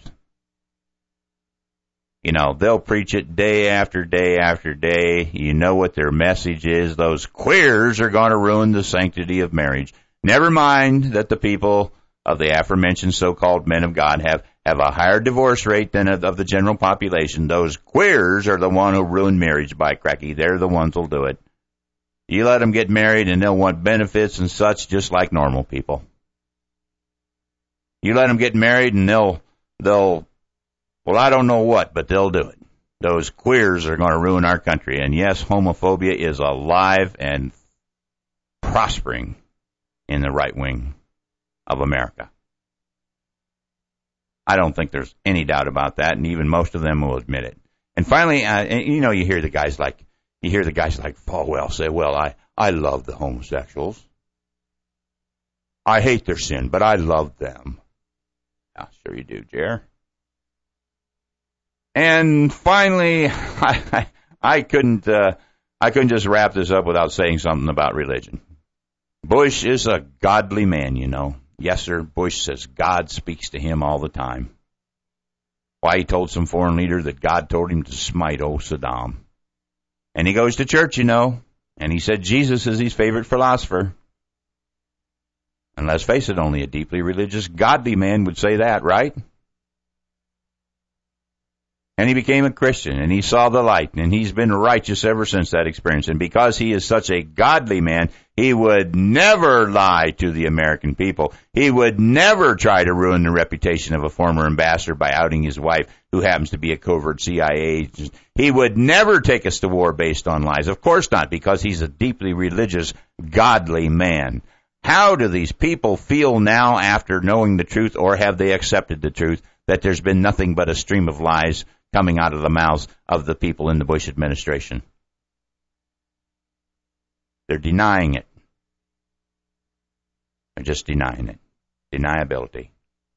You know, they'll preach it day after day after day. You know what their message is. Those queers are going to ruin the sanctity of marriage. Never mind that the people of the aforementioned so-called men of God have, have a higher divorce rate than of, of the general population. Those queers are the one who ruin marriage, by cracky. They're the ones who'll do it. You let them get married and they'll want benefits and such just like normal people. You let them get married and they'll, they'll, well, I don't know what, but they'll do it. Those queers are going to ruin our country. And yes, homophobia is alive and prospering in the right wing of America. I don't think there's any doubt about that, and even most of them will admit it. And finally, uh, you know, you hear the guys like, You hear the guys like Falwell say, well, I, I love the homosexuals. I hate their sin, but I love them. Yeah, sure you do, Jer. And finally, I, I, I couldn't, uh, I couldn't just wrap this up without saying something about religion. Bush is a godly man, you know. Yes, sir, Bush says God speaks to him all the time. Why, he told some foreign leader that God told him to smite old Saddam. And he goes to church, you know, and he said Jesus is his favorite philosopher. And let's face it, only a deeply religious, godly man would say that, right? And he became a Christian, and he saw the light, and he's been righteous ever since that experience. And because he is such a godly man, he would never lie to the American people. He would never try to ruin the reputation of a former ambassador by outing his wife, who happens to be a covert C I A agent. He would never take us to war based on lies. Of course not, because he's a deeply religious, godly man. How do these people feel now after knowing the truth, or have they accepted the truth, that there's been nothing but a stream of lies coming out of the mouths of the people in the Bush administration? They're denying it. They're just denying it. Deniability.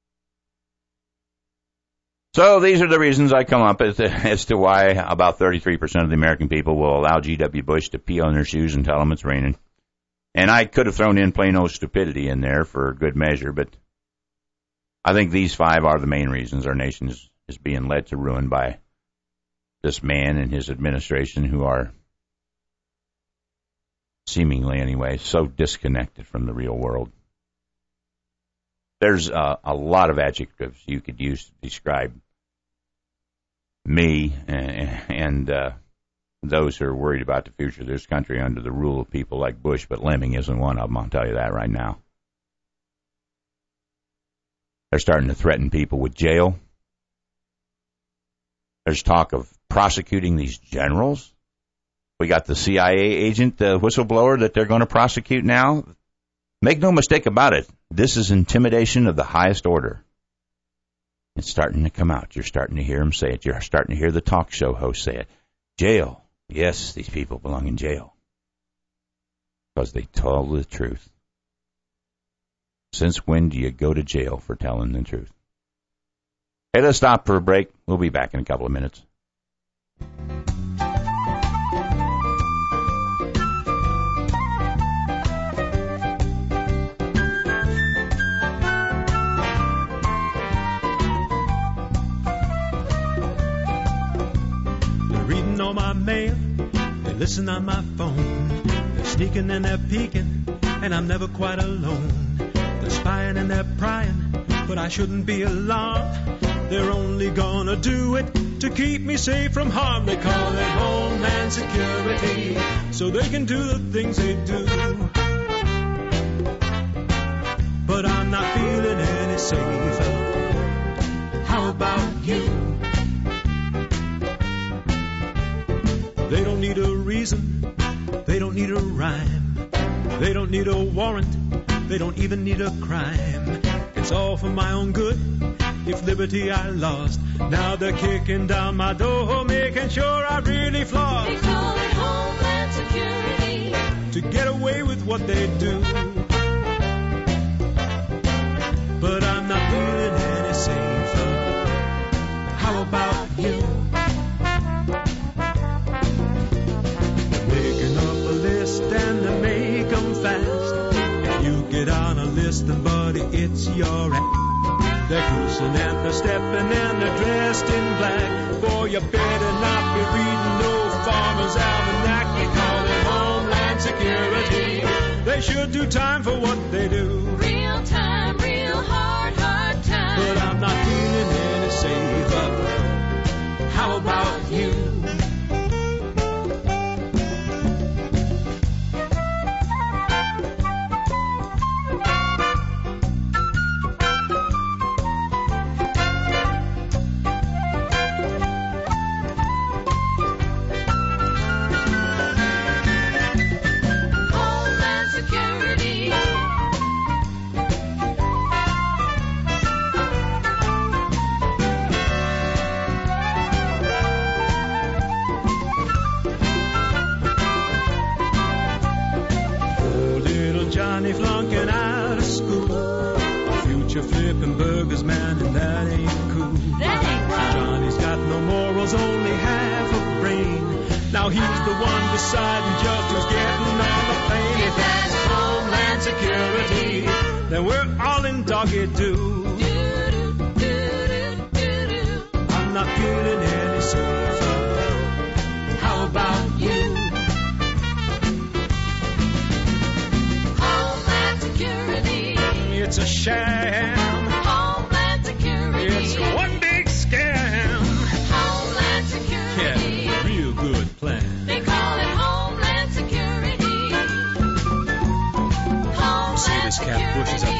So these are the reasons I come up as, as to why about thirty-three percent of the American people will allow G W. Bush to pee on their shoes and tell them it's raining. And I could have thrown in plain old stupidity in there for good measure, but I think these five are the main reasons our nation is, is being led to ruin by this man and his administration, who are, seemingly anyway, so disconnected from the real world. There's uh, a lot of adjectives you could use to describe me and, and uh, those who are worried about the future of this country under the rule of people like Bush, but Lemming isn't one of them, I'll tell you that right now. They're starting to threaten people with jail. There's talk of prosecuting these generals. We got the C I A agent, the whistleblower, that they're going to prosecute now. Make no mistake about it, this is intimidation of the highest order. It's starting to come out. You're starting to hear them say it. You're starting to hear the talk show host say it. Jail. Yes, these people belong in jail. Because they told the truth. Since when do you go to jail for telling the truth? Hey, let's stop for a break. We'll be back in a couple of minutes. They're reading all my mail. They listen on my phone. They're sneaking and they're peeking, and I'm never quite alone. They're spying and they're prying, but I shouldn't be alarmed. They're only gonna do it to keep me safe from harm. They call it Homeland Security, so they can do the things they do. But I'm not feeling any safer. How about you? They don't need a reason, they don't need a rhyme, they don't need a warrant, they don't even need a crime. It's all for my own good. If liberty I lost, now they're kicking down my door, making sure I really floss. They call it Homeland Security, to get away with what they do. But I'm not feeling any safer. How about you? They're making up a list and they make them fast. If you get on a list, then buddy, it's your act. They're cruising and they're stepping and they're dressed in black. Boy, you better not be reading no Farmer's Almanac. They call it Homeland Security. They should do time for what they do. Real time, real hard, hard time. But I'm not feeling any safer. How about you? Johnny flunking out of school, a future flipping burgers, man, and that ain't cool. That ain't right. Johnny's got no morals, only half a brain. Now he's the one deciding just who's getting on the plane. If that's Homeland Security, then we're all in doggy do. I'm not feeling any safer. How about you? It's a sham. Homeland Security. It's one big scam. Homeland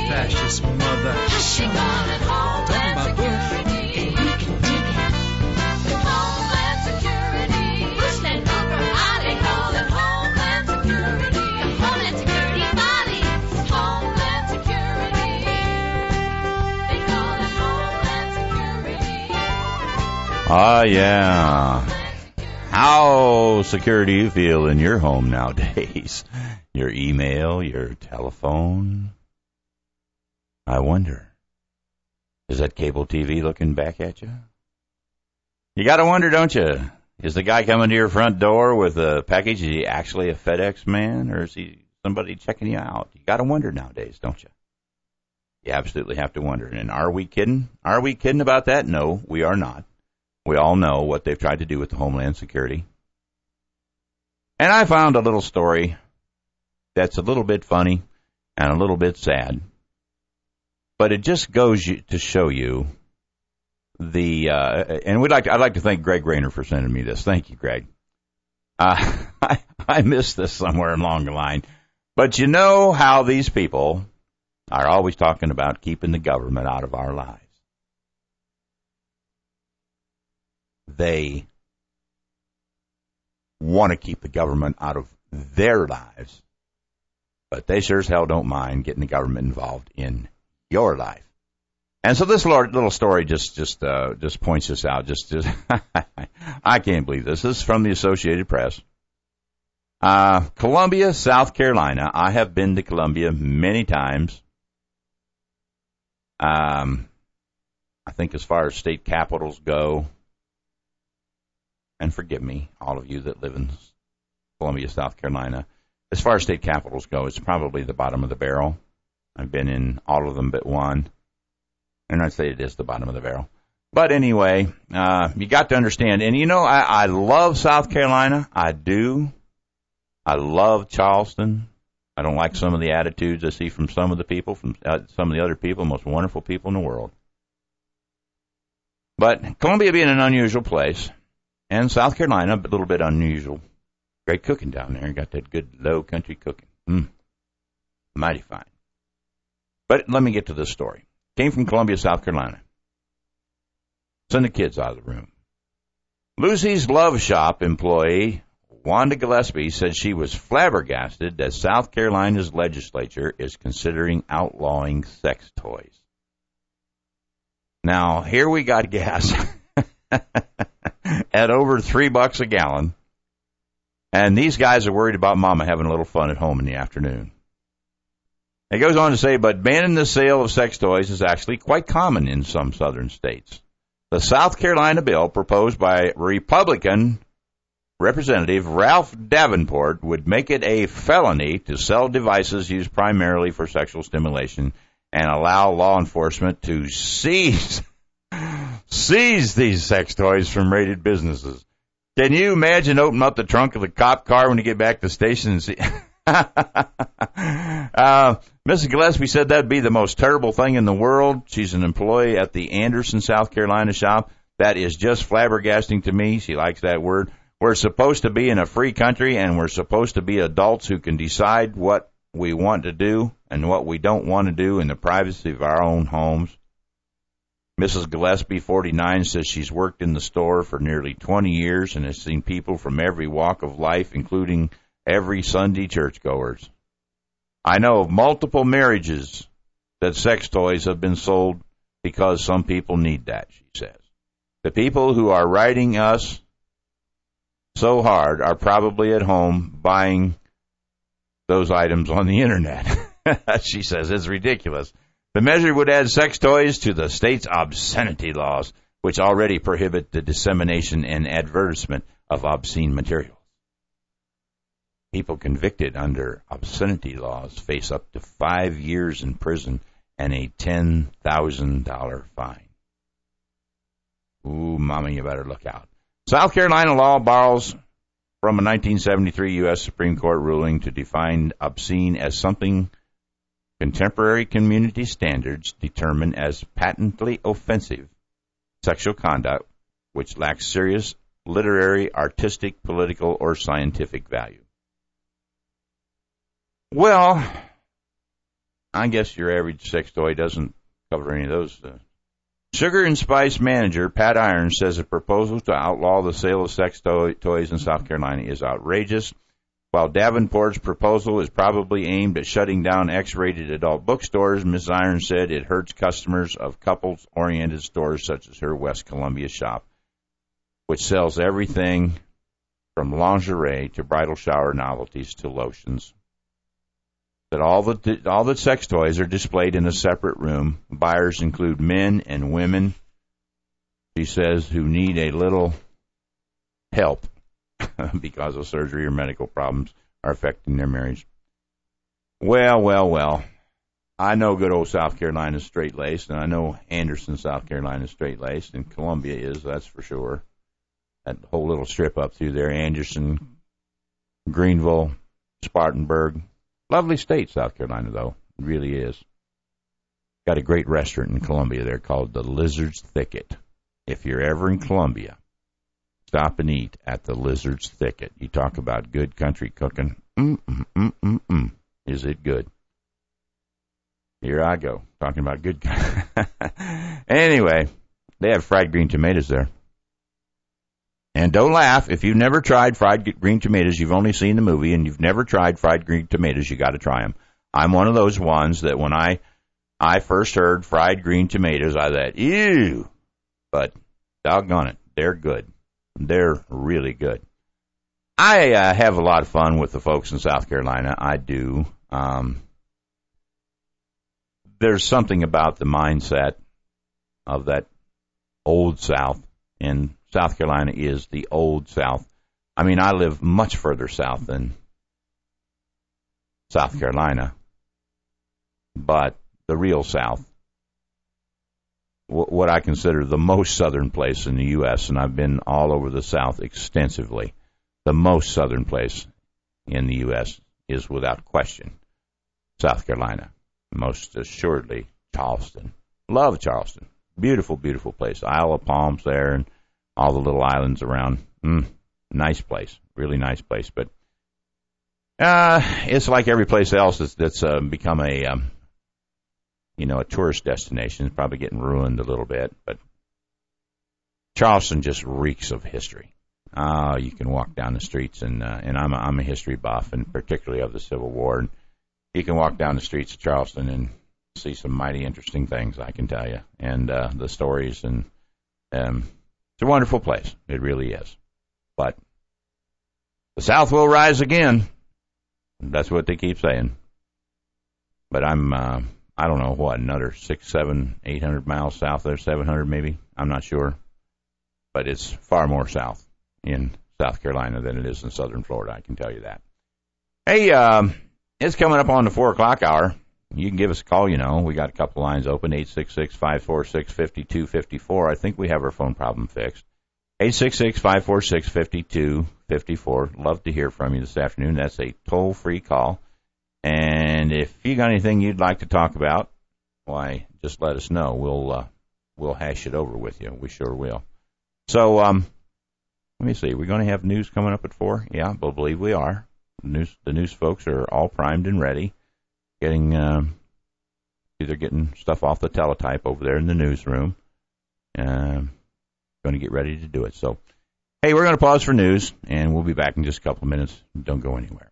fascist mother. She wanted Homeland Security. We can dig it. Homeland Security. Bush and Cooper, I they call it Homeland Security. Homeland Security body. Homeland Security. They call it Homeland Security. Ah, yeah. How secure do you feel in your home nowadays? Your email, your telephone? I wonder. Is that cable T V looking back at you? You got to wonder, don't you? Is the guy coming to your front door with a package, is he actually a FedEx man, or is he somebody checking you out? You got to wonder nowadays, don't you? You absolutely have to wonder. And are we kidding? Are we kidding about that? No, we are not. We all know what they've tried to do with the Homeland Security. And I found a little story that's a little bit funny and a little bit sad. But it just goes to show you the, uh, and we'd like to, I'd like to thank Greg Rayner for sending me this. Thank you, Greg. Uh, I, I missed this somewhere along the line. But you know how these people are always talking about keeping the government out of our lives. They want to keep the government out of their lives, but they sure as hell don't mind getting the government involved in your life. And so this little story just just uh, just points this out. Just, just I can't believe this. This is from the Associated Press. Uh, Columbia, South Carolina. I have been to Columbia many times. Um, I think as far as state capitals go, and forgive me, all of you that live in Columbia, South Carolina, as far as state capitals go, it's probably the bottom of the barrel. I've been in all of them but one, and I'd say it is the bottom of the barrel. But anyway, uh, you got to understand, and you know, I, I love South Carolina. I do. I love Charleston. I don't like some of the attitudes I see from some of the people, from uh, some of the other people, most wonderful people in the world. But Columbia being an unusual place, and South Carolina, a little bit unusual. Great cooking down there. Got that good low country cooking. Mm. Mighty fine. But let me get to this story. Came from Columbia, South Carolina. Send the kids out of the room. Lucy's Love Shop employee, Wanda Gillespie, said she was flabbergasted that South Carolina's legislature is considering outlawing sex toys. Now, here we got gas at over three bucks a gallon, and these guys are worried about Mama having a little fun at home in the afternoon. It goes on to say, but banning the sale of sex toys is actually quite common in some southern states. The South Carolina bill proposed by Republican Representative Ralph Davenport would make it a felony to sell devices used primarily for sexual stimulation and allow law enforcement to seize seize these sex toys from raided businesses. Can you imagine opening up the trunk of the cop car when you get back to the station and see? uh, Missus Gillespie said that'd be the most terrible thing in the world. She's an employee at the Anderson, South Carolina shop. That is just flabbergasting to me. She likes that word. We're supposed to be in a free country, and we're supposed to be adults who can decide what we want to do and what we don't want to do in the privacy of our own homes. Missus Gillespie, forty-nine, says she's worked in the store for nearly twenty years and has seen people from every walk of life, including every Sunday churchgoers. I know of multiple marriages that sex toys have been sold because some people need that, she says. The people who are writing us so hard are probably at home buying those items on the internet. She says it's ridiculous. The measure would add sex toys to the state's obscenity laws, which already prohibit the dissemination and advertisement of obscene material. People convicted under obscenity laws face up to five years in prison and a ten thousand dollars fine. Ooh, Mama, you better look out. South Carolina law borrows from a nineteen seventy-three U S Supreme Court ruling to define obscene as something contemporary community standards determine as patently offensive sexual conduct which lacks serious literary, artistic, political, or scientific value. Well, I guess your average sex toy doesn't cover any of those. Uh. Sugar and Spice manager Pat Irons says a proposal to outlaw the sale of sex to- toys in South Carolina is outrageous. While Davenport's proposal is probably aimed at shutting down X-rated adult bookstores, Miz Irons said it hurts customers of couples-oriented stores such as her West Columbia shop, which sells everything from lingerie to bridal shower novelties to lotions. That all the all the sex toys are displayed in a separate room. Buyers include men and women, she says, who need a little help because of surgery or medical problems are affecting their marriage. Well, well, well. I know good old South Carolina is straight-laced, and I know Anderson, South Carolina is straight-laced, and Columbia is, that's for sure. That whole little strip up through there, Anderson, Greenville, Spartanburg. Lovely state, South Carolina, though. It really is. Got a great restaurant in Columbia there called the Lizard's Thicket. If you're ever in Columbia, stop and eat at the Lizard's Thicket. You talk about good country cooking. Mm, mm, mm, mm, mm. Is it good? Here I go, talking about good Anyway, they have fried green tomatoes there. And don't laugh. If you've never tried fried green tomatoes, you've only seen the movie, and you've never tried fried green tomatoes, you got to try them. I'm one of those ones that when I I first heard fried green tomatoes, I thought, ew. But doggone it, they're good. They're really good. I uh, have a lot of fun with the folks in South Carolina. I do. Um, there's something about the mindset of that old South, and South Carolina is the old South. I mean, I live much further south than South Carolina, but the real South, what I consider the most southern place in the U S, and I've been all over the South extensively, the most southern place in the U S is without question South Carolina. Most assuredly Charleston. Love Charleston. Beautiful, beautiful place. Isle of Palms there and all the little islands around. Mm, nice place. Really nice place. But uh, it's like every place else that's, that's uh, become a, um, you know, a tourist destination. It's probably getting ruined a little bit. But Charleston just reeks of history. Uh, you can walk down the streets, and uh, and I'm a, I'm a history buff, and particularly of the Civil War. And you can walk down the streets of Charleston and see some mighty interesting things, I can tell you, and uh, the stories. And um, it's a wonderful place. It really is. But the South will rise again. That's what they keep saying. But I'm, uh, I don't know, what, another six, seven, eight hundred miles south there, seven hundred maybe? I'm not sure. But it's far more south in South Carolina than it is in southern Florida, I can tell you that. Hey, um, it's coming up on the four o'clock hour. You can give us a call, you know. We got a couple lines open, eight six six, five four six, five two five four. I think we have our phone problem fixed. eight six six, five four six, five two five four. Love to hear from you this afternoon. That's a toll-free call. And if you got anything you'd like to talk about, why, just let us know. We'll uh, we'll hash it over with you. We sure will. So, um, let me see. We're going to have news coming up at four? Yeah, I believe we are. The news, the news folks are all primed and ready. Getting, um, either getting stuff off the teletype over there in the newsroom. Um, going to get ready to do it. So, hey, we're going to pause for news, and we'll be back in just a couple of minutes. Don't go anywhere.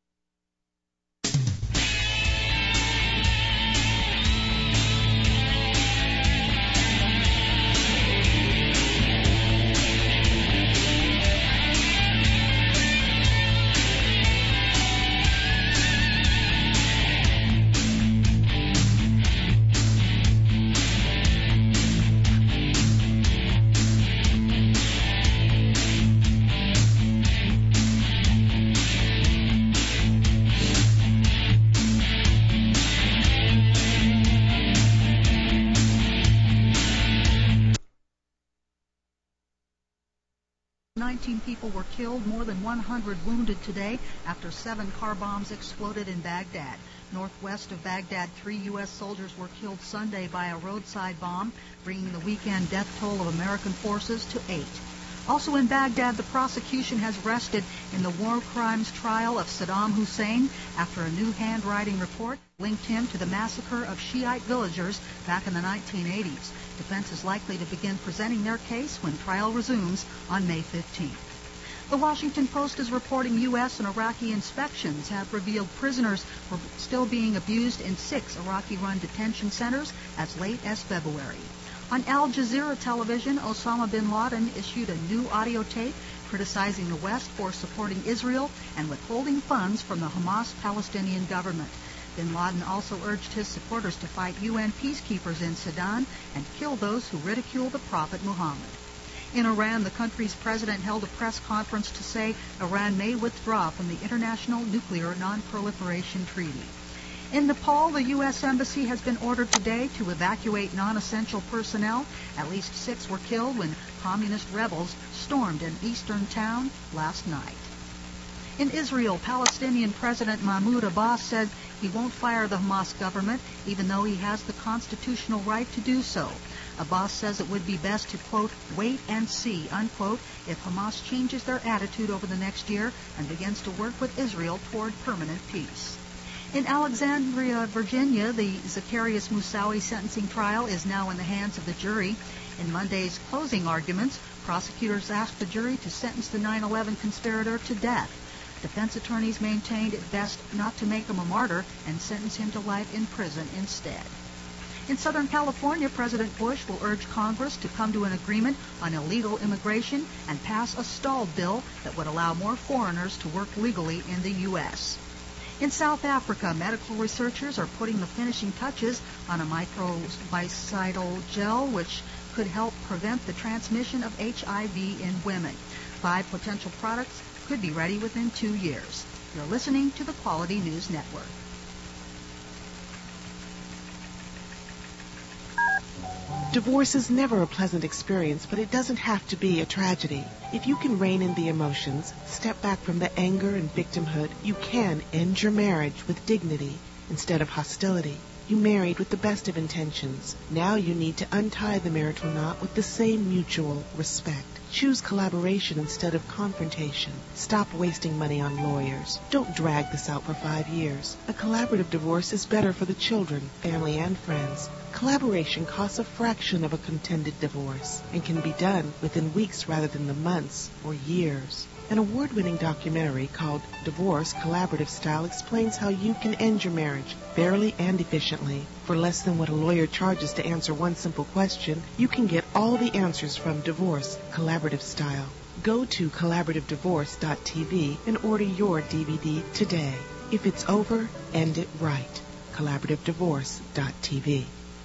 nineteen people were killed, more than one hundred wounded today after seven car bombs exploded in Baghdad. Northwest of Baghdad, three U S soldiers were killed Sunday by a roadside bomb, bringing the weekend death toll of American forces to eight. Also in Baghdad, the prosecution has rested in the war crimes trial of Saddam Hussein after a new handwriting report linked him to the massacre of Shiite villagers back in the nineteen eighties. Defense is likely to begin presenting their case when trial resumes on May fifteenth. The Washington Post is reporting U S and Iraqi inspections have revealed prisoners were still being abused in six Iraqi-run detention centers as late as February. On Al Jazeera television, Osama bin Laden issued a new audio tape criticizing the West for supporting Israel and withholding funds from the Hamas-Palestinian government. Bin Laden also urged his supporters to fight U N peacekeepers in Sudan and kill those who ridicule the Prophet Muhammad. In Iran, the country's president held a press conference to say Iran may withdraw from the International Nuclear Non-Proliferation Treaty. In Nepal, the U S Embassy has been ordered today to evacuate non-essential personnel. At least six were killed when communist rebels stormed an eastern town last night. In Israel, Palestinian President Mahmoud Abbas said he won't fire the Hamas government, even though he has the constitutional right to do so. Abbas says it would be best to, quote, wait and see, unquote, if Hamas changes their attitude over the next year and begins to work with Israel toward permanent peace. In Alexandria, Virginia, the Zacharias Moussaoui sentencing trial is now in the hands of the jury. In Monday's closing arguments, prosecutors asked the jury to sentence the nine eleven conspirator to death. Defense attorneys maintained it best not to make him a martyr and sentence him to life in prison instead. In Southern California, President Bush will urge Congress to come to an agreement on illegal immigration and pass a stalled bill that would allow more foreigners to work legally in the U S In South Africa, medical researchers are putting the finishing touches on a microbicidal gel which could help prevent the transmission of H I V in women. Five potential products could be ready within two years. You're listening to the Quality News Network. Divorce is never a pleasant experience, but it doesn't have to be a tragedy. If you can rein in the emotions, step back from the anger and victimhood, you can end your marriage with dignity instead of hostility. You married with the best of intentions. Now you need to untie the marital knot with the same mutual respect. Choose collaboration instead of confrontation. Stop wasting money on lawyers. Don't drag this out for five years. A collaborative divorce is better for the children, family, and friends. Collaboration costs a fraction of a contended divorce and can be done within weeks rather than the months or years. An award-winning documentary called Divorce Collaborative Style explains how you can end your marriage fairly and efficiently. For less than what a lawyer charges to answer one simple question, you can get all the answers from Divorce Collaborative Style. Go to collaborative divorce dot t v and order your D V D today. If it's over, end it right. collaborative divorce dot t v.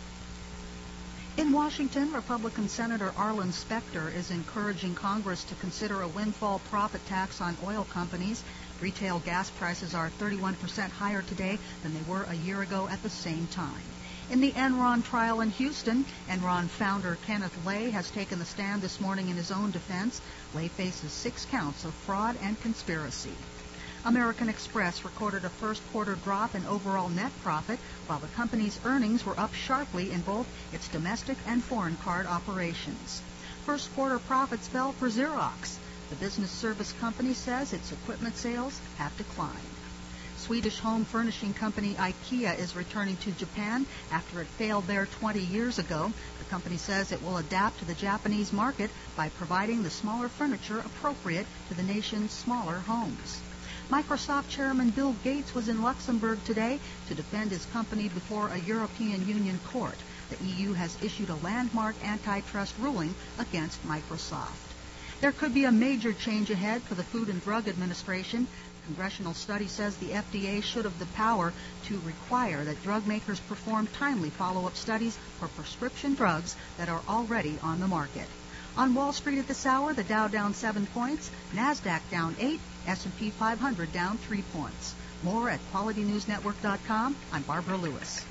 In Washington, Republican Senator Arlen Specter is encouraging Congress to consider a windfall profit tax on oil companies. Retail gas prices are thirty-one percent higher today than they were a year ago at the same time. In the Enron trial in Houston, Enron founder Kenneth Lay has taken the stand this morning in his own defense. Lay faces six counts of fraud and conspiracy. American Express recorded a first-quarter drop in overall net profit, while the company's earnings were up sharply in both its domestic and foreign card operations. First-quarter profits fell for Xerox. The business service company says its equipment sales have declined. Swedish home furnishing company IKEA is returning to Japan after it failed there twenty years ago. The company says it will adapt to the Japanese market by providing the smaller furniture appropriate to the nation's smaller homes. Microsoft Chairman Bill Gates was in Luxembourg today to defend his company before a European Union court. The E U has issued a landmark antitrust ruling against Microsoft. There could be a major change ahead for the Food and Drug Administration. A congressional study says the F D A should have the power to require that drug makers perform timely follow-up studies for prescription drugs that are already on the market. On Wall Street at this hour, the Dow down seven points, NASDAQ down eight, S and P five hundred down three points. More at quality news network dot com. I'm Barbara Lewis.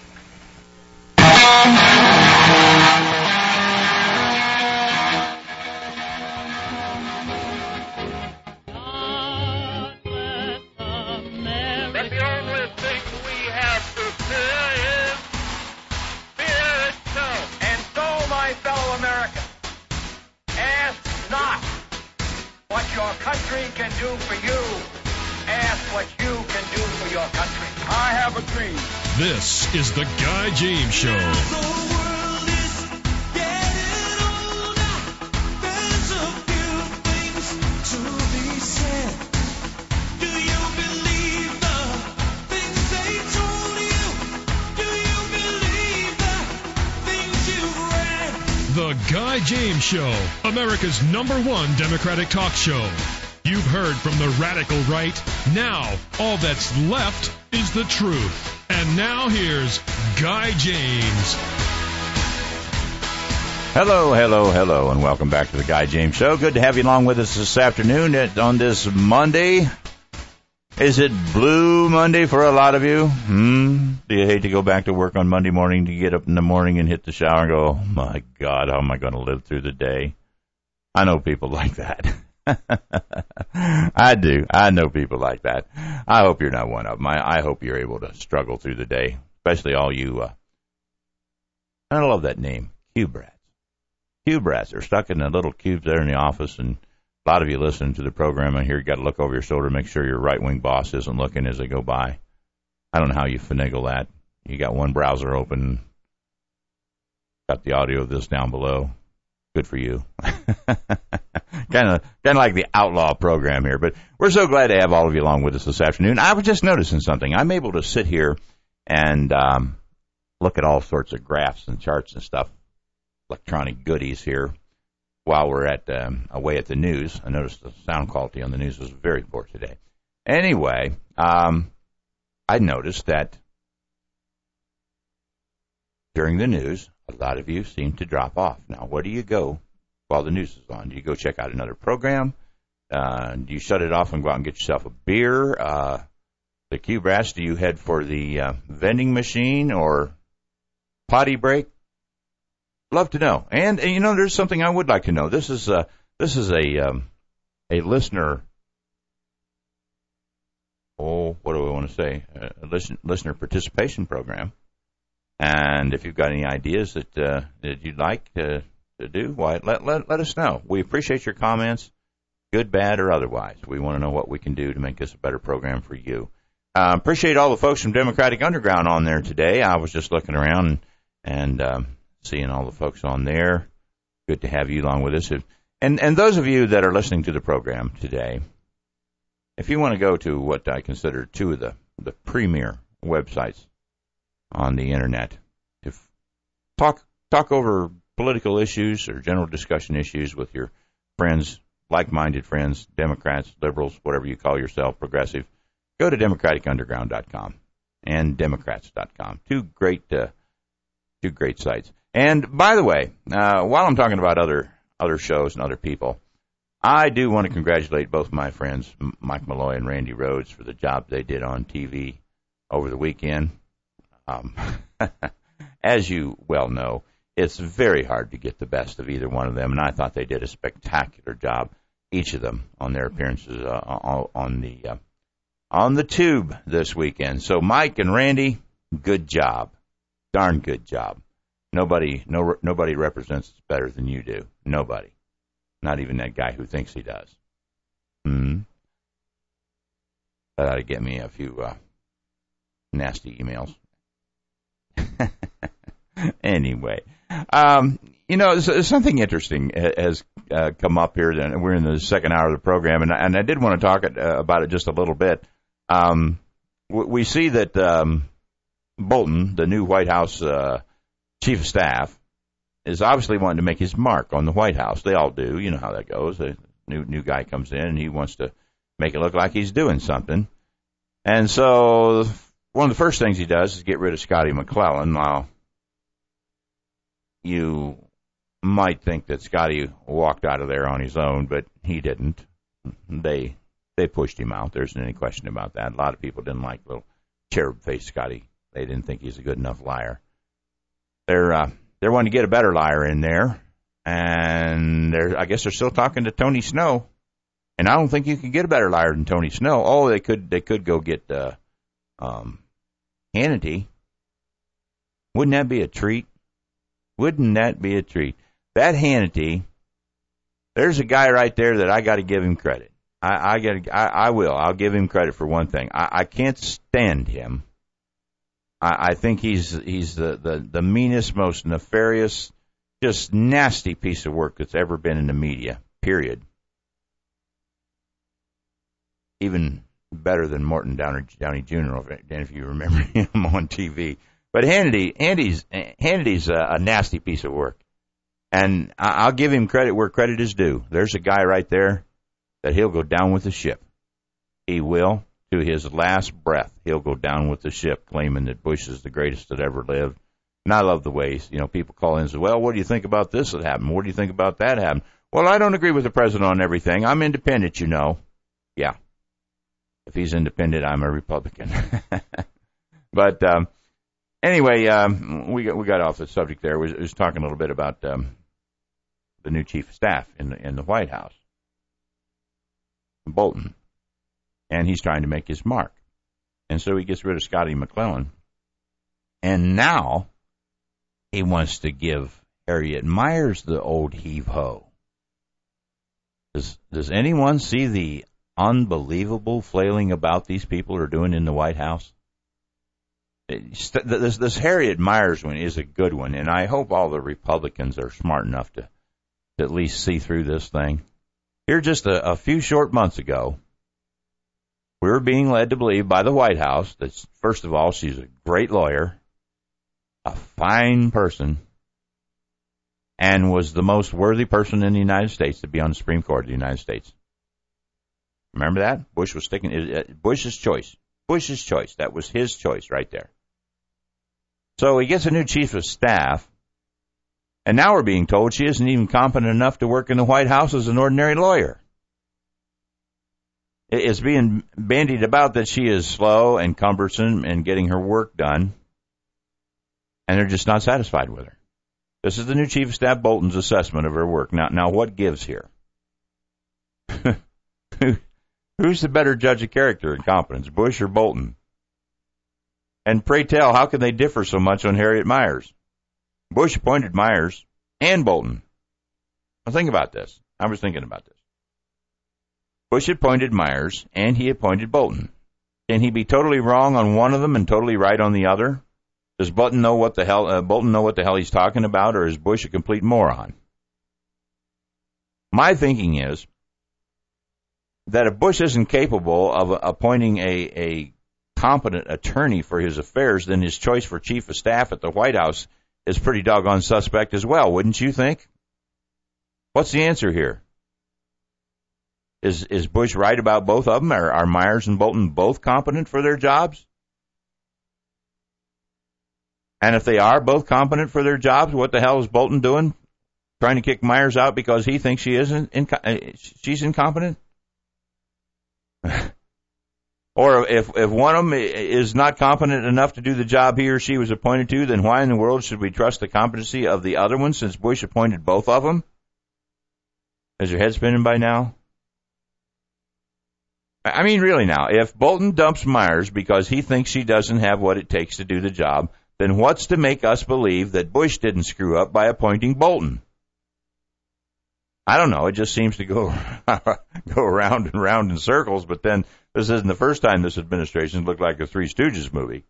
But the only thing we have to fear is fear itself. And so, my fellow Americans, ask not your country can do for you. Ask what you can do for your country. I have a dream. This is the Guy James Show. The Guy James Show, America's number one Democratic talk show. You've heard from the radical right. Now, all that's left is the truth. And now here's Guy James. Hello, hello, hello, and welcome back to the Guy James Show. Good to have you along with us this afternoon at, on this Monday. Is it Blue Monday for a lot of you? Hmm? Do you hate to go back to work on Monday morning, to get up in the morning and hit the shower and go, oh, my God, how am I going to live through the day? I know people like that. I do. I know people like that. I hope you're not one of them. I, I hope you're able to struggle through the day, especially all you, uh, I love that name, cube rats. Cube rats are stuck in the little cubes there in the office, and a lot of you listening to the program, I hear you got to look over your shoulder, make sure your right-wing boss isn't looking as they go by. I don't know how you finagle that. You got one browser open, got the audio of this down below. Good for you. Kind of kind of like the outlaw program here, but we're so glad to have all of you along with us this afternoon. I was just noticing something. I'm able to sit here and um, look at all sorts of graphs and charts and stuff, electronic goodies here, while we're at um, away at the news. I noticed the sound quality on the news was very poor today. Anyway, um, I noticed that during the news, a lot of you seem to drop off. Now, where do you go while the news is on? Do you go check out another program? Uh, do you shut it off and go out and get yourself a beer? Uh, the Cube Rats, do you head for the uh, vending machine or potty break? Love to know. And, and you know, there's something I would like to know. This is uh, this is a um, a listener. Oh, what do I want to say? A listen, listener participation program. And if you've got any ideas that uh, that you'd like to, to do, why let, let let us know. We appreciate your comments, good, bad, or otherwise. We want to know what we can do to make this a better program for you. Uh, appreciate all the folks from Democratic Underground on there today. I was just looking around and, and um, seeing all the folks on there. Good to have you along with us. And and those of you that are listening to the program today, if you want to go to what I consider two of the, the premier websites on the internet, if talk talk over political issues or general discussion issues with your friends, like-minded friends, Democrats, liberals, whatever you call yourself, progressive, go to democratic underground dot com and democrats dot com. Two great uh, two great sites. And by the way, uh, while I'm talking about other other shows and other people, I do want to congratulate both my friends, Mike Malloy and Randy Rhodes, for the job they did on T V over the weekend. Um, as you well know, it's very hard to get the best of either one of them, and I thought they did a spectacular job, each of them, on their appearances uh, on the uh, on the tube this weekend. So, Mike and Randy, good job, darn good job. Nobody, no, nobody represents us better than you do. Nobody, not even that guy who thinks he does. Hmm. That ought to get me a few uh, nasty emails. Anyway, um, you know, something interesting has uh, come up here. And we're in the second hour of the program, and, and I did want to talk uh, about it just a little bit. Um, we see that um, Bolton, the new White House uh, chief of staff, is obviously wanting to make his mark on the White House. They all do. You know how that goes. A new new guy comes in, and he wants to make it look like he's doing something. And so one of the first things he does is get rid of Scotty McClellan. Now, you might think that Scotty walked out of there on his own, but he didn't. They they pushed him out. There isn't any question about that. A lot of people didn't like little cherub-faced Scotty. They didn't think he's a good enough liar. They're uh, they're wanting to get a better liar in there, and they're I guess they're still talking to Tony Snow. And I don't think you can get a better liar than Tony Snow. Oh, they could they could go get uh, um, Hannity. Wouldn't that be a treat? Wouldn't that be a treat? That Hannity there's a guy right there that I got to give him credit. I, I got, I, I will. I'll give him credit for one thing. I, I can't stand him. I, I think he's he's the, the, the meanest, most nefarious, just nasty piece of work that's ever been in the media. Period. Even better than Morton Downey, Downey Junior if you remember him on T V. But Hannity, Hannity's, Hannity's a, a nasty piece of work. And I'll give him credit where credit is due. There's a guy right there that he'll go down with the ship. He will, to his last breath, he'll go down with the ship, claiming that Bush is the greatest that ever lived. And I love the ways, you know, people call in and say, well, what do you think about this that happened? What do you think about that happened? Well, I don't agree with the president on everything. I'm independent, you know. Yeah. If he's independent, I'm a Republican. But um, anyway, um, we got we got off the subject there. We was, was talking a little bit about um, the new chief of staff in the, in the White House, Bolton, and he's trying to make his mark. And so he gets rid of Scotty McClellan, and now he wants to give Harriet Miers the old heave-ho. Does Does anyone see the unbelievable flailing about these people are doing in the White House? This, this Harriet Miers one is a good one, and I hope all the Republicans are smart enough to, to at least see through this thing. Here just a, a few short months ago, we were being led to believe by the White House that, first of all, she's a great lawyer, a fine person, and was the most worthy person in the United States to be on the Supreme Court of the United States. Remember that? Bush was sticking, Bush's choice. Bush's choice. That was his choice right there. So he gets a new chief of staff, and now we're being told she isn't even competent enough to work in the White House as an ordinary lawyer. It's being bandied about that she is slow and cumbersome in getting her work done, and they're just not satisfied with her. This is the new chief of staff, Bolton's assessment of her work. Now, now what gives here? Who's the better judge of character and competence, Bush or Bolton? And pray tell, how can they differ so much on Harriet Miers? Bush appointed Miers and Bolton. Now think about this. I was thinking about this. Bush appointed Miers and he appointed Bolton. Can he be totally wrong on one of them and totally right on the other? Does Bolton know what the hell uh, Bolton know what the hell he's talking about, or is Bush a complete moron? My thinking is that if Bush isn't capable of appointing a, a competent attorney for his affairs, then his choice for chief of staff at the White House is pretty doggone suspect as well, wouldn't you think? What's the answer here? Is is Bush right about both of them? Are, are Miers and Bolton both competent for their jobs? And if they are both competent for their jobs, what the hell is Bolton doing? Trying to kick Miers out because he thinks she isn't inco- she's incompetent? Or if if one of them is not competent enough to do the job he or she was appointed to, then why in the world should we trust the competency of the other one since Bush appointed both of them? Is your head spinning by now? I mean, really now, if Bolton dumps Miers because he thinks she doesn't have what it takes to do the job, then what's to make us believe that Bush didn't screw up by appointing Bolton? I don't know. It just seems to go go around and round in circles, but then this isn't the first time this administration looked like a Three Stooges movie.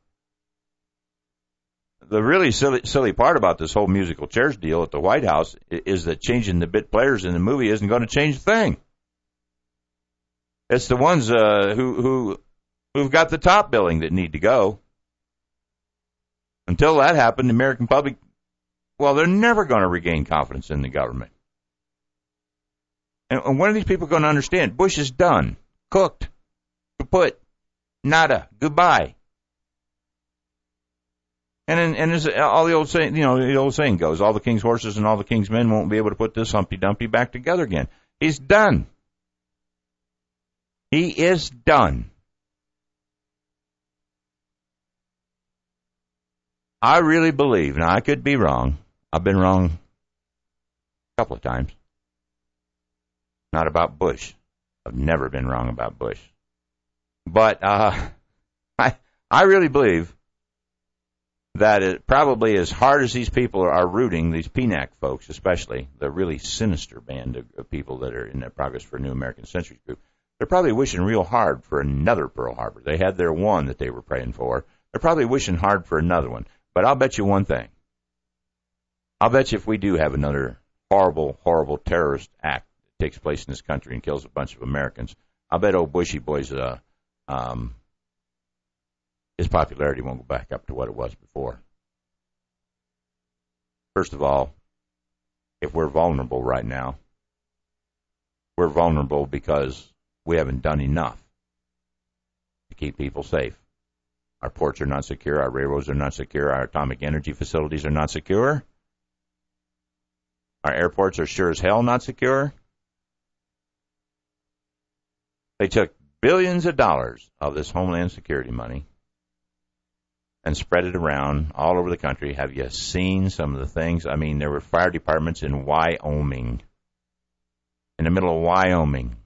The really silly, silly part about this whole musical chairs deal at the White House is that changing the bit players in the movie isn't going to change a thing. It's the ones uh, who, who, who've got the top billing that need to go. Until that happened, the American public, well, they're never going to regain confidence in the government. And when are these people going to understand? Bush is done, cooked, kaput, nada, goodbye. And and as all the old saying, you know, the old saying goes, all the king's horses and all the king's men won't be able to put this Humpty Dumpty back together again. He's done. He is done. I really believe, now I could be wrong. I've been wrong a couple of times. Not about Bush. I've never been wrong about Bush. But uh, I I really believe that it probably, as hard as these people are rooting, these P N A C folks especially, the really sinister band of, of people that are in the Progress for a New American Century group, they're probably wishing real hard for another Pearl Harbor. They had their one that they were praying for. They're probably wishing hard for another one. But I'll bet you one thing. I'll bet you if we do have another horrible, horrible terrorist act that takes place in this country and kills a bunch of Americans, I'll bet old Bushy Boy's, uh, um, his popularity won't go back up to what it was before. First of all, if we're vulnerable right now, we're vulnerable because we haven't done enough to keep people safe. Our ports are not secure. Our railroads are not secure. Our atomic energy facilities are not secure. Our airports are sure as hell not secure. They took billions of dollars of this Homeland Security money and spread it around all over the country. Have you seen some of the things? I mean, there were fire departments in Wyoming, in the middle of Wyoming,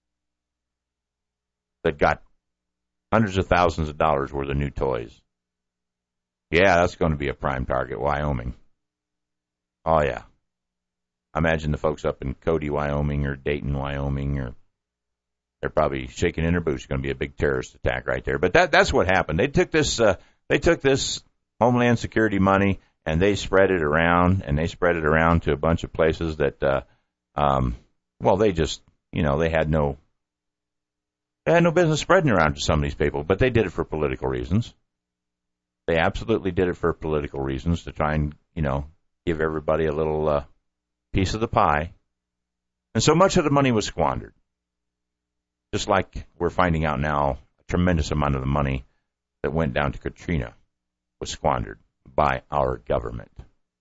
that got hundreds of thousands of dollars worth of new toys. Yeah, that's going to be a prime target, Wyoming. Oh, yeah. Imagine the folks up in Cody, Wyoming, or Dayton, Wyoming, or they're probably shaking in their boots. It's going to be a big terrorist attack right there. But that that's what happened. They took this uh, they took this Homeland Security money and they spread it around, and they spread it around to a bunch of places that, uh, um, well, they just, you know, they had no they had no business spreading around to some of these people, but they did it for political reasons. They absolutely did it for political reasons to try and, you know, give everybody a little uh, piece of the pie. And so much of the money was squandered. Just like we're finding out now, a tremendous amount of the money that went down to Katrina was squandered by our government.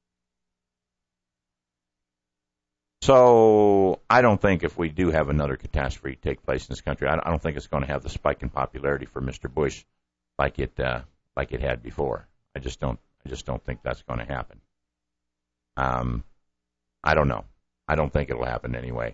So I don't think if we do have another catastrophe take place in this country, I don't think it's going to have the spike in popularity for Mister Bush like it uh, like it had before. I just don't I just don't think that's going to happen. Um, I don't know. I don't think it'll happen anyway.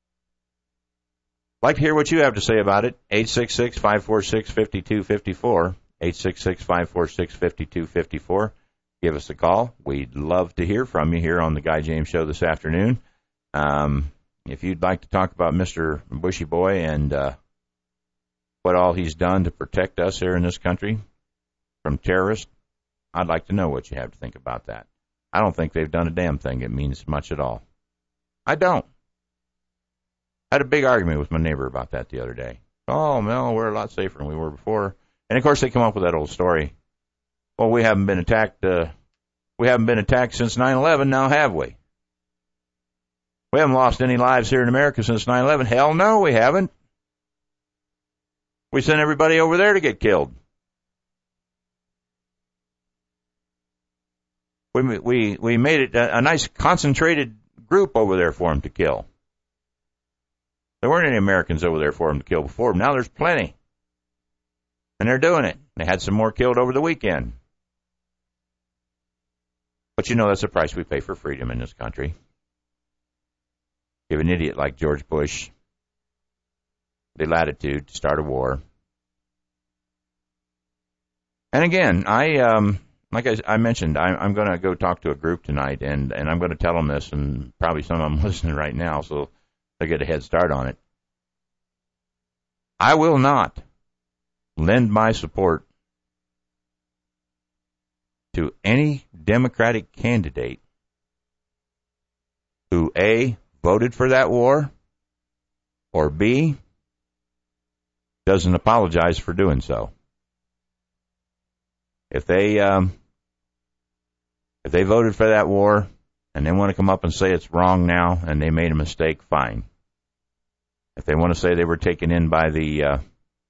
Like to hear what you have to say about it. eight six six, five four six, five two five four. eight six six, five four six, five two five four. Give us a call. We'd love to hear from you here on the Guy James Show this afternoon. Um, if you'd like to talk about Mister Bushy Boy and uh, what all he's done to protect us here in this country from terrorists, I'd like to know what you have to think about that. I don't think they've done a damn thing that means much at all. I don't. I had a big argument with my neighbor about that the other day. Oh, Mel, we're a lot safer than we were before. And, of course, they come up with that old story. Well, we haven't been attacked. Uh, we haven't been attacked since nine eleven, now have we? We haven't lost any lives here in America since nine eleven. Hell no, we haven't. We sent everybody over there to get killed. We we we made it a, a nice concentrated group over there for them to kill. There weren't any Americans over there for them to kill before. Now there's plenty. And they're doing it. They had some more killed over the weekend. But you know that's the price we pay for freedom in this country. Give an idiot like George Bush the latitude to start a war. And again, I um, like I, I mentioned, I, I'm going to go talk to a group tonight, and, and I'm going to tell them this, and probably some of them listening right now, so they get a head start on it. I will not lend my support to any Democratic candidate who, A, voted for that war, or B, doesn't apologize for doing so. If they um, if they voted for that war and they want to come up and say it's wrong now and they made a mistake, fine. If they want to say they were taken in by the uh,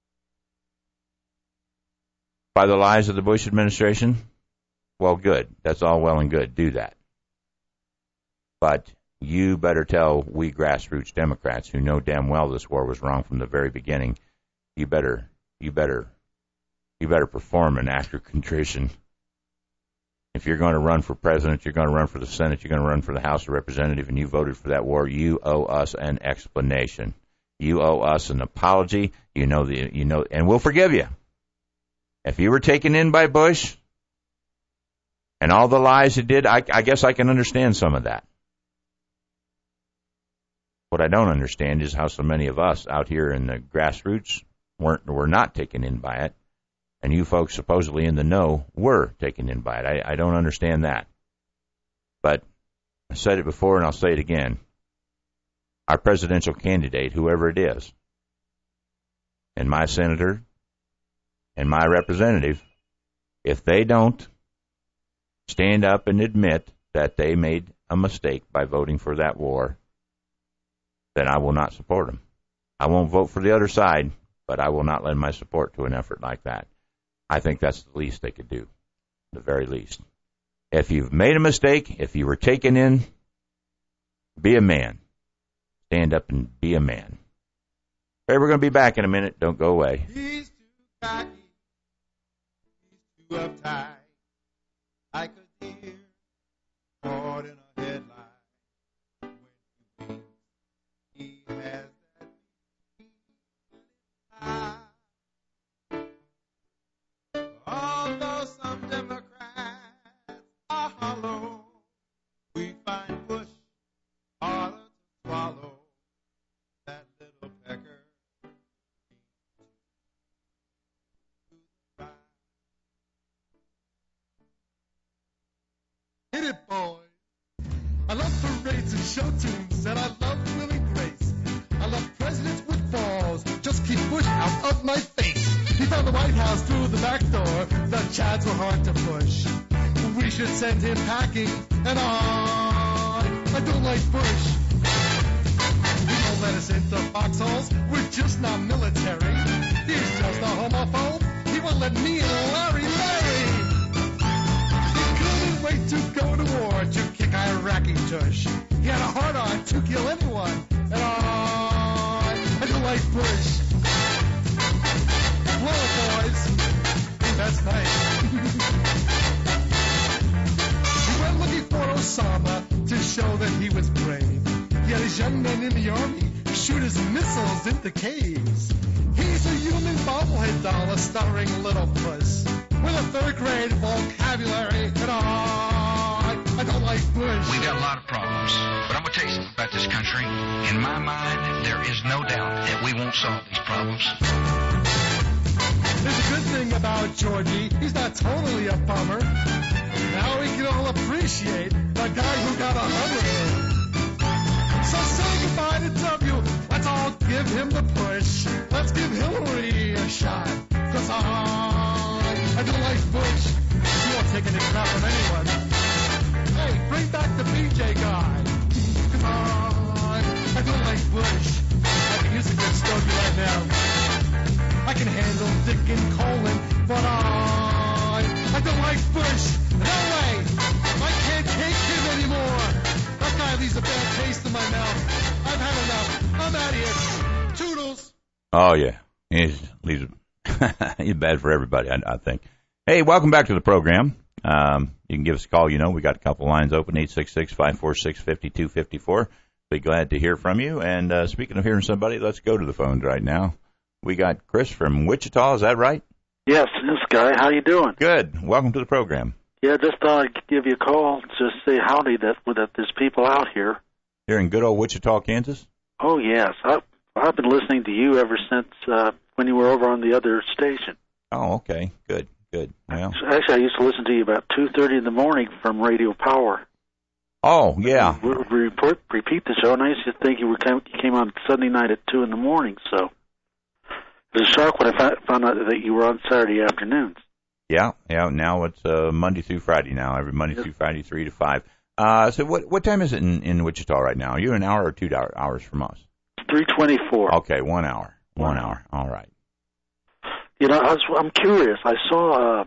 by the lies of the Bush administration, well, good. That's all well and good. Do that. But you better tell we grassroots Democrats who know damn well this war was wrong from the very beginning, you better, you better, you better perform an act of contrition. If you're going to run for president, you're going to run for the Senate, you're going to run for the House of Representatives, and you voted for that war, you owe us an explanation. You owe us an apology. You know the, you know, and we'll forgive you. If you were taken in by Bush, And all the lies he did, I, I guess I can understand some of that. What I don't understand is how so many of us out here in the grassroots weren't were not taken in by it, and you folks supposedly in the know were taken in by it. I, I don't understand that. But I said it before and I'll say it again. Our presidential candidate, whoever it is, and my senator and my representative, if they don't stand up and admit that they made a mistake by voting for that war, then I will not support them. I won't vote for the other side, but I will not lend my support to an effort like that. I think that's the least they could do, the very least. If you've made a mistake, if you were taken in, be a man. Stand up and be a man. Hey, we're going to be back in a minute. Don't go away. He's too cocky. He's too uptight. I could hear more than a headline when he thinks he has that eye. Although some Democrats are hollow, we find Bush harder to swallow. That little pecker. Hit it, boys. I love parades and show tunes, and I love Willie Grace. I love presidents with balls. Just keep Bush out of my face. He found the White House through the back door. The Chads were hard to push. We should send him packing, and I, I don't like Bush. He won't let us into foxholes. We're just not military. He's just a homophobe. He won't let me and Larry Larry. Wait to go to war to kick Iraqi tush. He had a hard-on to kill anyone, and I, I don't like Bush. Whoa, boys, that's nice. He went looking for Osama to show that he was brave. He had his young men in the army shoot his missiles into caves. He's a human bobblehead doll, a stuttering little puss with a third-grade vocabulary, and I, I don't like Bush. We got a lot of problems, but I'm going to tell you something about this country. In my mind, there is no doubt that we won't solve these problems. There's a good thing about Georgie. He's not totally a bummer. Now we can all appreciate the guy who got a Hummer. So say goodbye to W. Let's all give him the push. Let's give Hillary a shot. Cause I, I don't like Bush. He won't take any crap from anyone. Hey, bring back the B J guy. Cause I, I don't like Bush. I can use a good stogie right now. I can handle Dick and Colin, but I, I don't like Bush. No way. I can't take him anymore. That guy leaves a bad taste in my mouth. I've had enough. I'm out of here. Toodles. Oh, yeah. He's, he's, he's bad for everybody, I, I think. Hey, welcome back to the program. Um, you can give us a call. You know, we got a couple lines open, eight six six, five four six, five two five four. Be glad to hear from you. And uh, speaking of hearing somebody, let's go to the phones right now. We got Chris from Wichita. Is that right? Yes, this guy. How you doing? Good. Welcome to the program. Yeah, just thought I'd give you a call to say howdy that that there's people out here. Here in good old Wichita, Kansas? Oh, yes. I, I've been listening to you ever since uh, when you were over on the other station. Oh, okay. Good, good. Well, actually, I used to listen to you about two thirty in the morning from Radio Power. Oh, yeah. We would report, repeat the show, and I used to think you were you came on Sunday night at two in the morning, so it was a shock when I found out that you were on Saturday afternoons. Yeah, yeah. Now it's uh, Monday through Friday now, every Monday yes. through Friday, three to five. Uh, so what what time is it in, in Wichita right now? Are you an hour or two hours from us? three twenty-four. Okay, one hour. One wow. hour. All right. You know, I was, I'm curious. I saw, uh,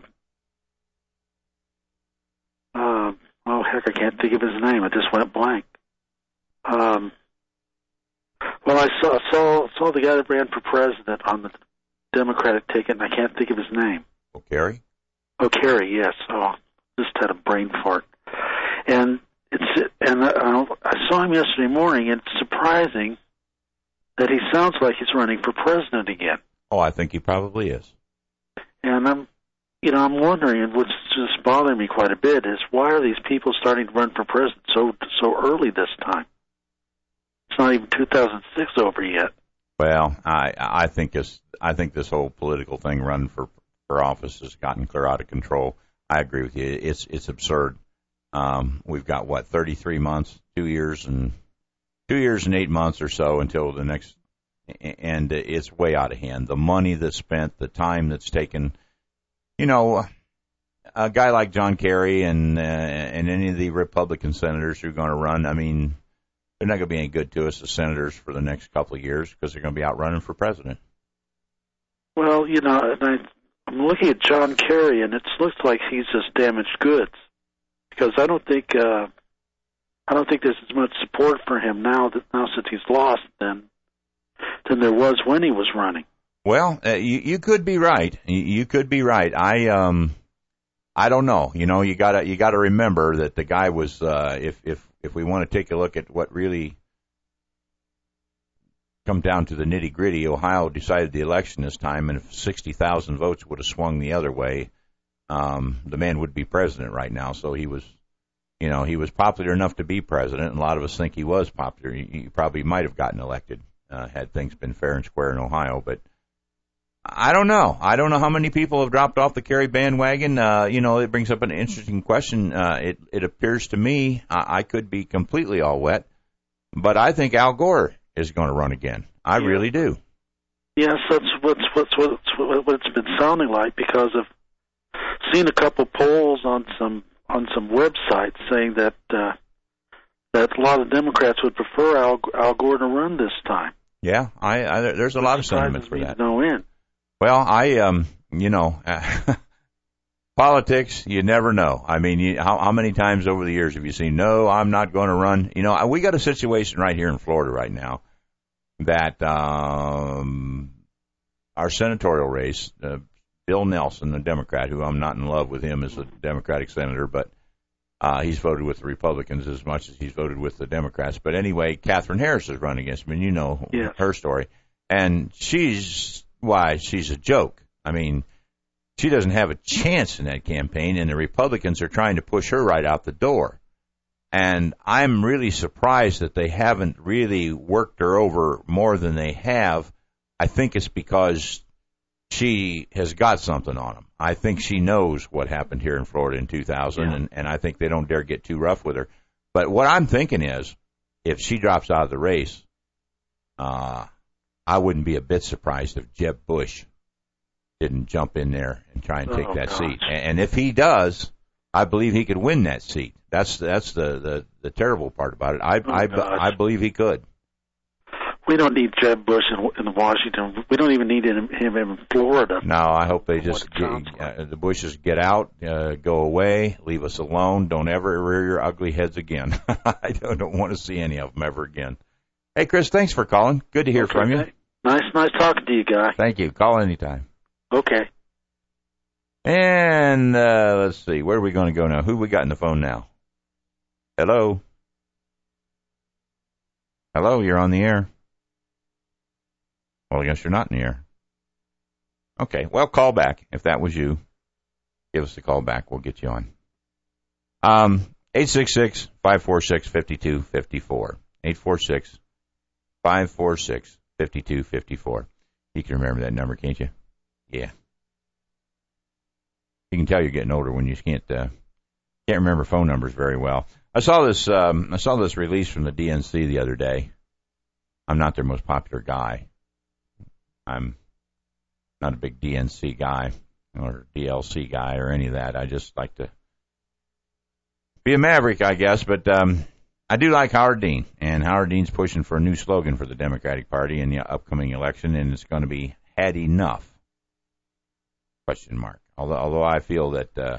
uh, oh, heck, I can't think of his name. I just went blank. Um, well, I saw, saw, saw the guy that ran for president on the Democratic ticket, and I can't think of his name. O'Kerry? O'Kerry, yes. Oh, just had a brain fart. And it's and uh, I saw him yesterday morning, and it's surprising that he sounds like he's running for president again. Oh, I think he probably is. And I'm, you know, I'm wondering, and what's just bothering me quite a bit is why are these people starting to run for president so so early this time? It's not even two thousand six over yet. Well, I I think this I think this whole political thing run for for office has gotten clear out of control. I agree with you. It's it's absurd. Um, we've got what thirty-three months, two years and two years and eight months or so until the next, and it's way out of hand. The money that's spent, the time that's taken. You know, a guy like John Kerry and uh, and any of the Republican senators who are going to run, I mean, they're not going to be any good to us as senators for the next couple of years because they're going to be out running for president. Well, you know, and I, I'm looking at John Kerry, and it looks like he's just damaged goods because I don't think uh, I don't think there's as much support for him now that now since he's lost than than there was when he was running. Well, uh, you, you could be right. You, you could be right. I um, I don't know. You know, you gotta you gotta remember that the guy was. Uh, if if if we want to take a look at what really come down to the nitty gritty, Ohio decided the election this time, and if sixty thousand votes would have swung the other way, um, the man would be president right now. So he was, you know, he was popular enough to be president, and a lot of us think he was popular. He, he probably might have gotten elected uh, had things been fair and square in Ohio, but. I don't know. I don't know how many people have dropped off the Kerry bandwagon. Uh, you know, it brings up an interesting question. Uh, it, it appears to me, I, I could be completely all wet, but I think Al Gore is going to run again. I yeah. really do. Yes, that's what's, what's, what's, what it's been sounding like because of seeing a couple polls on some on some websites saying that uh, that a lot of Democrats would prefer Al, Al Gore to run this time. Yeah, I, I there's a lot of sentiments for that. No end. Well, I, um, you know, politics, you never know. I mean, you, how, how many times over the years have you seen, no, I'm not going to run? You know, we got a situation right here in Florida right now that um, our senatorial race, uh, Bill Nelson, the Democrat, who I'm not in love with him as a Democratic senator, but uh, he's voted with the Republicans as much as he's voted with the Democrats. But anyway, Catherine Harris is running against him, and you know yes. her story. And she's... Why, she's a joke. I mean, she doesn't have a chance in that campaign, and the Republicans are trying to push her right out the door. And I'm really surprised that they haven't really worked her over more than they have. I think it's because she has got something on them. I think she knows what happened here in Florida in two thousand, yeah. and, and I think they don't dare get too rough with her. But what I'm thinking is, if she drops out of the race, uh, I wouldn't be a bit surprised if Jeb Bush didn't jump in there and try and take oh, that gosh. seat. And if he does, I believe he could win that seat. That's that's the, the, the terrible part about it. I oh, I, I believe he could. We don't need Jeb Bush in, in Washington. We don't even need him, him in Florida. No, I hope they just get, uh, the Bushes get out, uh, go away, leave us alone. Don't ever rear your ugly heads again. I don't, don't want to see any of them ever again. Hey, Chris, thanks for calling. Good to hear okay. from you. Nice, nice talking to you, guy. Thank you. Call anytime. Okay. And uh, let's see, where are we going to go now? Who we got in the phone now? Hello? Hello, you're on the air. Well, I guess you're not in the air. Okay, well, call back. If that was you, give us a call back. We'll get you on. Um, eight six six, five four six, five two five four. eight four six, five four six, five two five four. You can remember that number, can't you? Yeah. You can tell you're getting older when you can't uh, can't remember phone numbers very well. I saw this um, I saw this release from the D N C the other day. I'm not their most popular guy. I'm not a big D N C guy or D L C guy or any of that. I just like to be a maverick, I guess. But um, I do like Howard Dean, and Howard Dean's pushing for a new slogan for the Democratic Party in the upcoming election, and it's going to be "Had enough?" Question mark. Although, although I feel that uh,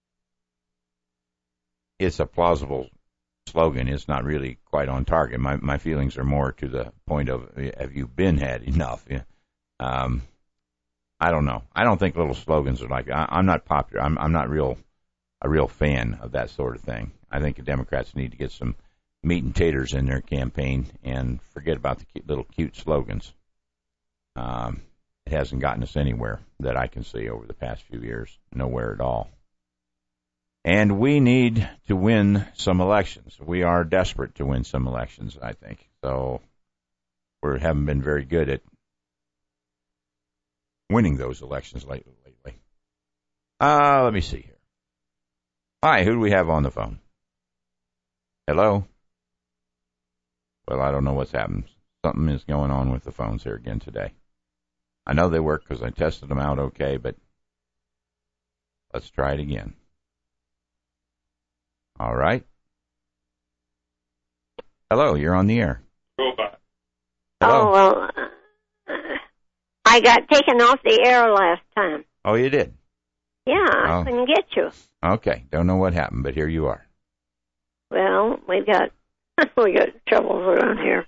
it's a plausible slogan, it's not really quite on target. My my feelings are more to the point of, have you been had enough? Yeah. Um, I don't know. I don't think little slogans are like. I, I'm not popular. I'm I'm not real a real fan of that sort of thing. I think the Democrats need to get some meat and taters in their campaign and forget about the cute, little cute slogans. Um, It hasn't gotten us anywhere that I can see over the past few years. Nowhere at all. And we need to win some elections. We are desperate to win some elections, I think. So we haven't been very good at winning those elections lately. lately. Uh, let me see here. Hi, who do we have on the phone? Hello? Well, I don't know what's happened. Something is going on with the phones here again today. I know they work because I tested them out okay, but let's try it again. All right. Hello, you're on the air. Robot. Hello. Oh, well, uh, I got taken off the air last time. Oh, you did? Yeah, Oh. I couldn't get you. Okay, don't know what happened, but here you are. Well, we got we got troubles around here.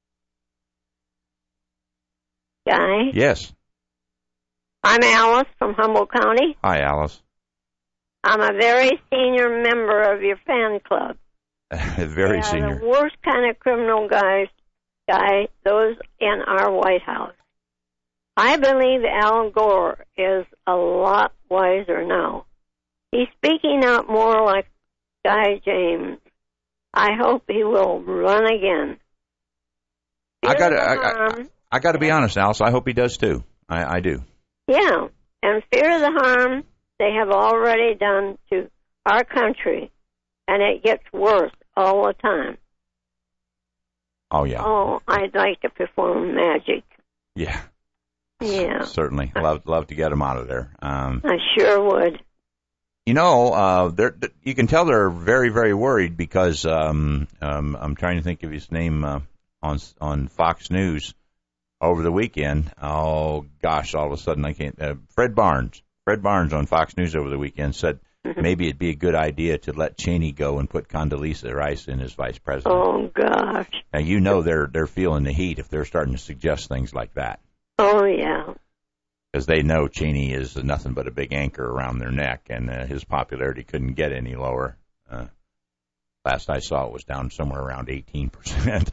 Guy? Yes. I'm Alice from Humboldt County. Hi, Alice. I'm a very senior member of your fan club. Very they are senior. the worst kind of criminal guys, guy, those in our White House. I believe Al Gore is a lot wiser now. He's speaking out more like Guy James. I hope he will run again. I got to I, harm, I, I got to be honest, Alice. I hope he does too. I, I do. Yeah, and fear the harm they have already done to our country, and it gets worse all the time. Oh yeah. Oh, I'd like to perform magic. Yeah. Yeah. Certainly, love love to get him out of there. Um, I sure would. You know, uh, they're, you can tell they're very, very worried because um, um, I'm trying to think of his name uh, on on Fox News over the weekend. Oh gosh, all of a sudden I can't. Uh, Fred Barnes, Fred Barnes on Fox News over the weekend said mm-hmm. maybe it'd be a good idea to let Cheney go and put Condoleezza Rice in as vice president. Oh gosh. Now you know they're they're feeling the heat if they're starting to suggest things like that. Oh yeah. Because they know Cheney is nothing but a big anchor around their neck, and uh, his popularity couldn't get any lower. Uh, last I saw, it was down somewhere around eighteen percent.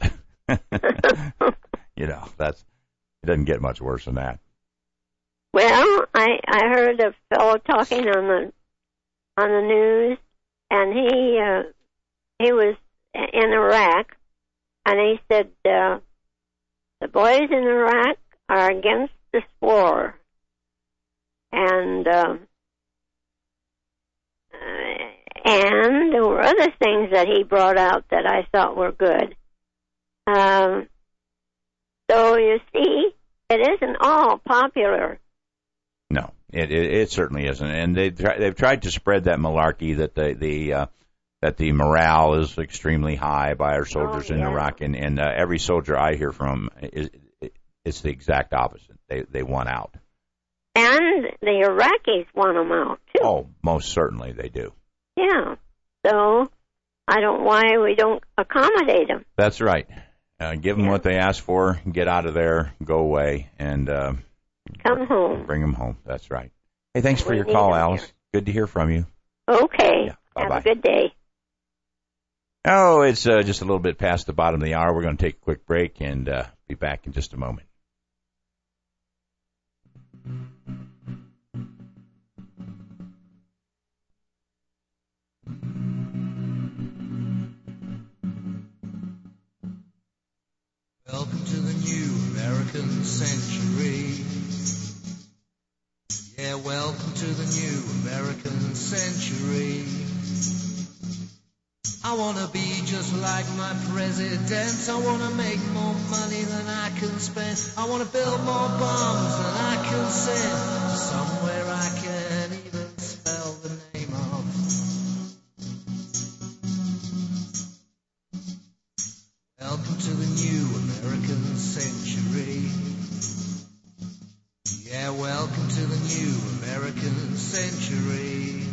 You know, that's it doesn't get much worse than that. Well, I I heard a fellow talking on the on the news, and he uh, he was in Iraq, and he said uh, the boys in Iraq are against this war. And um, uh, and there were other things that he brought out that I thought were good. Um, so you see, it isn't all popular. No, it it, it certainly isn't. And they they've tried to spread that malarkey that the the uh, that the morale is extremely high by our soldiers oh, in yeah. Iraq, and and uh, every soldier I hear from is it's the exact opposite. They they want out. And the Iraqis want them out, too. Oh, most certainly they do. Yeah. So I don't know why we don't accommodate them. That's right. Uh, give them yeah. what they ask for, get out of there, go away, and uh, come br- home. Bring them home. That's right. Hey, thanks for we your call, Alice. Here. Good to hear from you. Okay. Yeah. Have Bye-bye. a good day. Oh, it's uh, just a little bit past the bottom of the hour. We're going to take a quick break and uh, be back in just a moment. Welcome to the new American century. Yeah, welcome to the new American century. I wanna be just like my president. I wanna make more money than I can spend. I wanna build more bombs than I can send. Somewhere I can even spell the name of. Welcome to the new American century. Yeah, welcome to the new American century.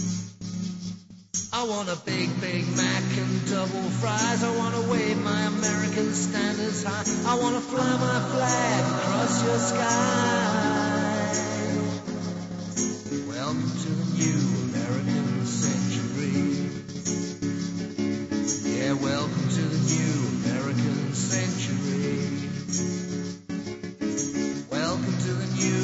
I want a big, big Mac and double fries. I want to wave my American standards high. I want to fly my flag across your sky. Welcome to the new American century. Yeah, welcome to the new American century. Welcome to the new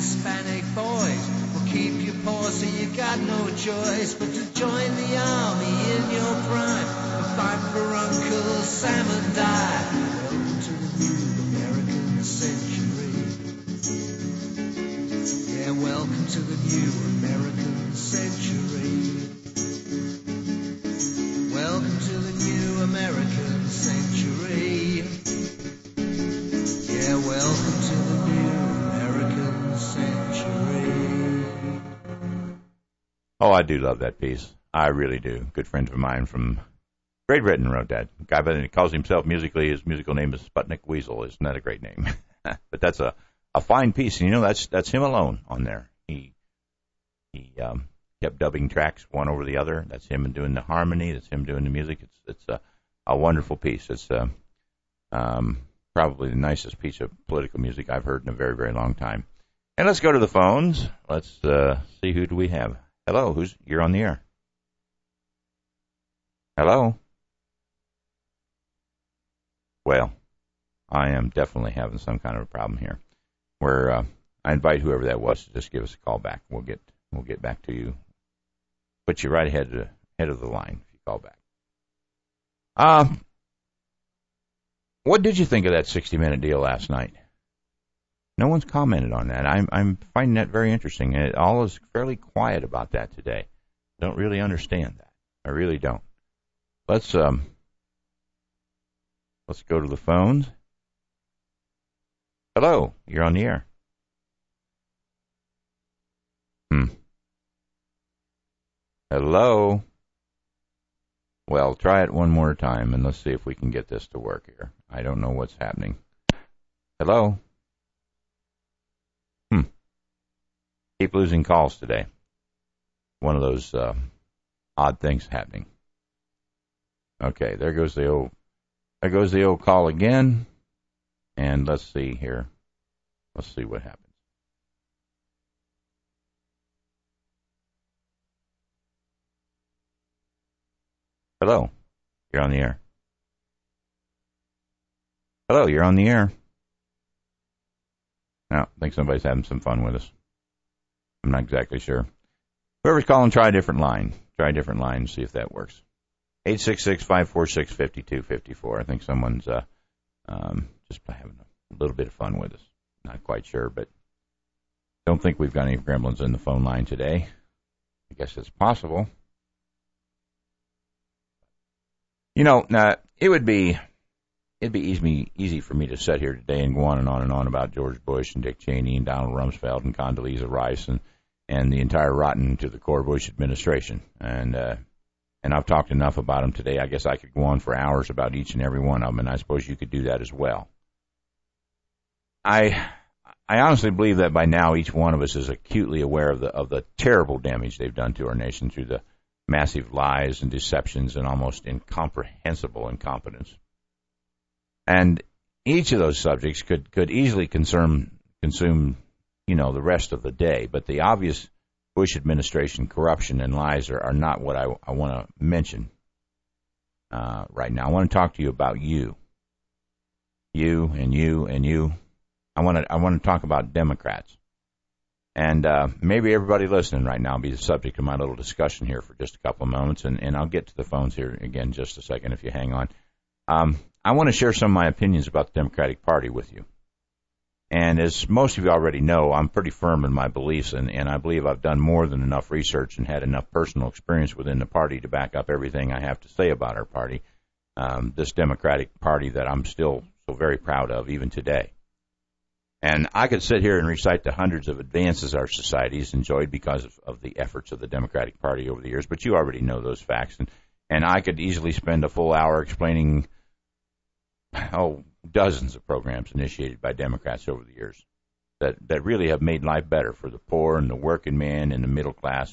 Hispanic boys will keep you poor, so you got no choice but to join the army in your prime and fight for Uncle Sam and die. Welcome to the new American century. Yeah, welcome to the new American century. Welcome to the new American century. Yeah, welcome to the new American century. Oh, I do love that piece. I really do. Good friends of mine from Great Britain wrote that. A guy by the name calls himself musically, his musical name is Sputnik Weasel. Isn't that a great name? But that's a, a fine piece, and you know that's that's him alone on there. He he um, kept dubbing tracks one over the other. That's him doing the harmony. That's him doing the music. It's it's a, a wonderful piece. It's uh, um, probably the nicest piece of political music I've heard in a very, very long time. And let's go to the phones. Let's uh, see who do we have. Hello, who's you're on the air? Hello? Well, I am definitely having some kind of a problem here. Where uh, I invite whoever that was to just give us a call back. We'll get we'll get back to you. Put you right ahead to, head of the line if you call back. Uh, what did you think of that sixty-minute deal last night? No one's commented on that. I'm I'm finding that very interesting. And it all is fairly quiet about that today. Don't really understand that. I really don't. Let's um let's go to the phones. Hello, you're on the air. Hmm. Hello. Well, try it one more time and let's see if we can get this to work here. I don't know what's happening. Hello. Hmm. Keep losing calls today. One of those uh, odd things happening. Okay, there goes the old, there goes the old call again. And let's see here. Let's see what happens. Hello, you're on the air. Hello, you're on the air. No, I think somebody's having some fun with us. I'm not exactly sure. Whoever's calling, try a different line. Try a different line and see if that works. eight six six, five four six, five two five four. I think someone's uh, um, just having a little bit of fun with us. Not quite sure, but don't think we've got any gremlins in the phone line today. I guess it's possible. You know, now, it would be it'd be easy easy for me to sit here today and go on and on and on about George Bush and Dick Cheney and Donald Rumsfeld and Condoleezza Rice and, and the entire rotten to the core Bush administration. And uh, and I've talked enough about them today. I guess I could go on for hours about each and every one of them, and I suppose you could do that as well. I I honestly believe that by now each one of us is acutely aware of the of the terrible damage they've done to our nation through the massive lies and deceptions and almost incomprehensible incompetence. And each of those subjects could, could easily consume, consume, you know, the rest of the day. But the obvious Bush administration corruption and lies are, are not what I, I want to mention uh, right now. I want to talk to you about you. You and you and you. I want to I want to talk about Democrats. And uh, maybe everybody listening right now will be the subject of my little discussion here for just a couple of moments, and, and I'll get to the phones here again in just a second if you hang on. Um, I want to share some of my opinions about the Democratic Party with you. And as most of you already know, I'm pretty firm in my beliefs, and, and I believe I've done more than enough research and had enough personal experience within the party to back up everything I have to say about our party, um, this Democratic Party that I'm still so very proud of even today. And I could sit here and recite the hundreds of advances our society has enjoyed because of, of the efforts of the Democratic Party over the years, but you already know those facts. And, and I could easily spend a full hour explaining, oh, dozens of programs initiated by Democrats over the years that, that really have made life better for the poor and the working man and the middle class.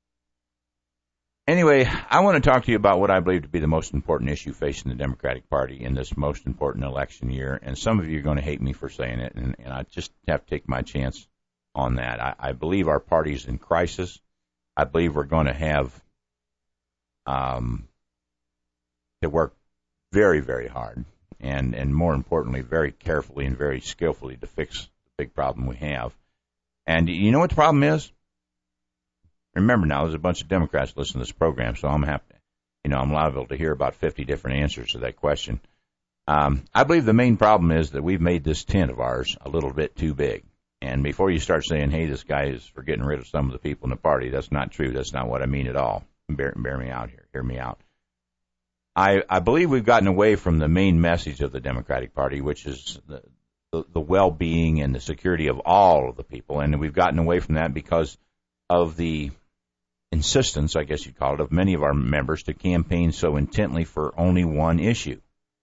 Anyway, I want to talk to you about what I believe to be the most important issue facing the Democratic Party in this most important election year. And some of you are going to hate me for saying it, and, and I just have to take my chance on that. I, I believe our party is in crisis. I believe we're going to have um, to work very, very hard, and, and more importantly, very carefully and very skillfully to fix the big problem we have. And you know what the problem is? Remember now, there's a bunch of Democrats listening to this program, so I'm happy, you know, I'm liable to hear about fifty different answers to that question. Um, I believe the main problem is that we've made this tent of ours a little bit too big. And before you start saying, hey, this guy is for getting rid of some of the people in the party, that's not true. That's not what I mean at all. Bear, bear me out here. Hear me out. I, I believe we've gotten away from the main message of the Democratic Party, which is the, the, the well-being and the security of all of the people. And we've gotten away from that because of the insistence, I guess you'd call it, of many of our members to campaign so intently for only one issue.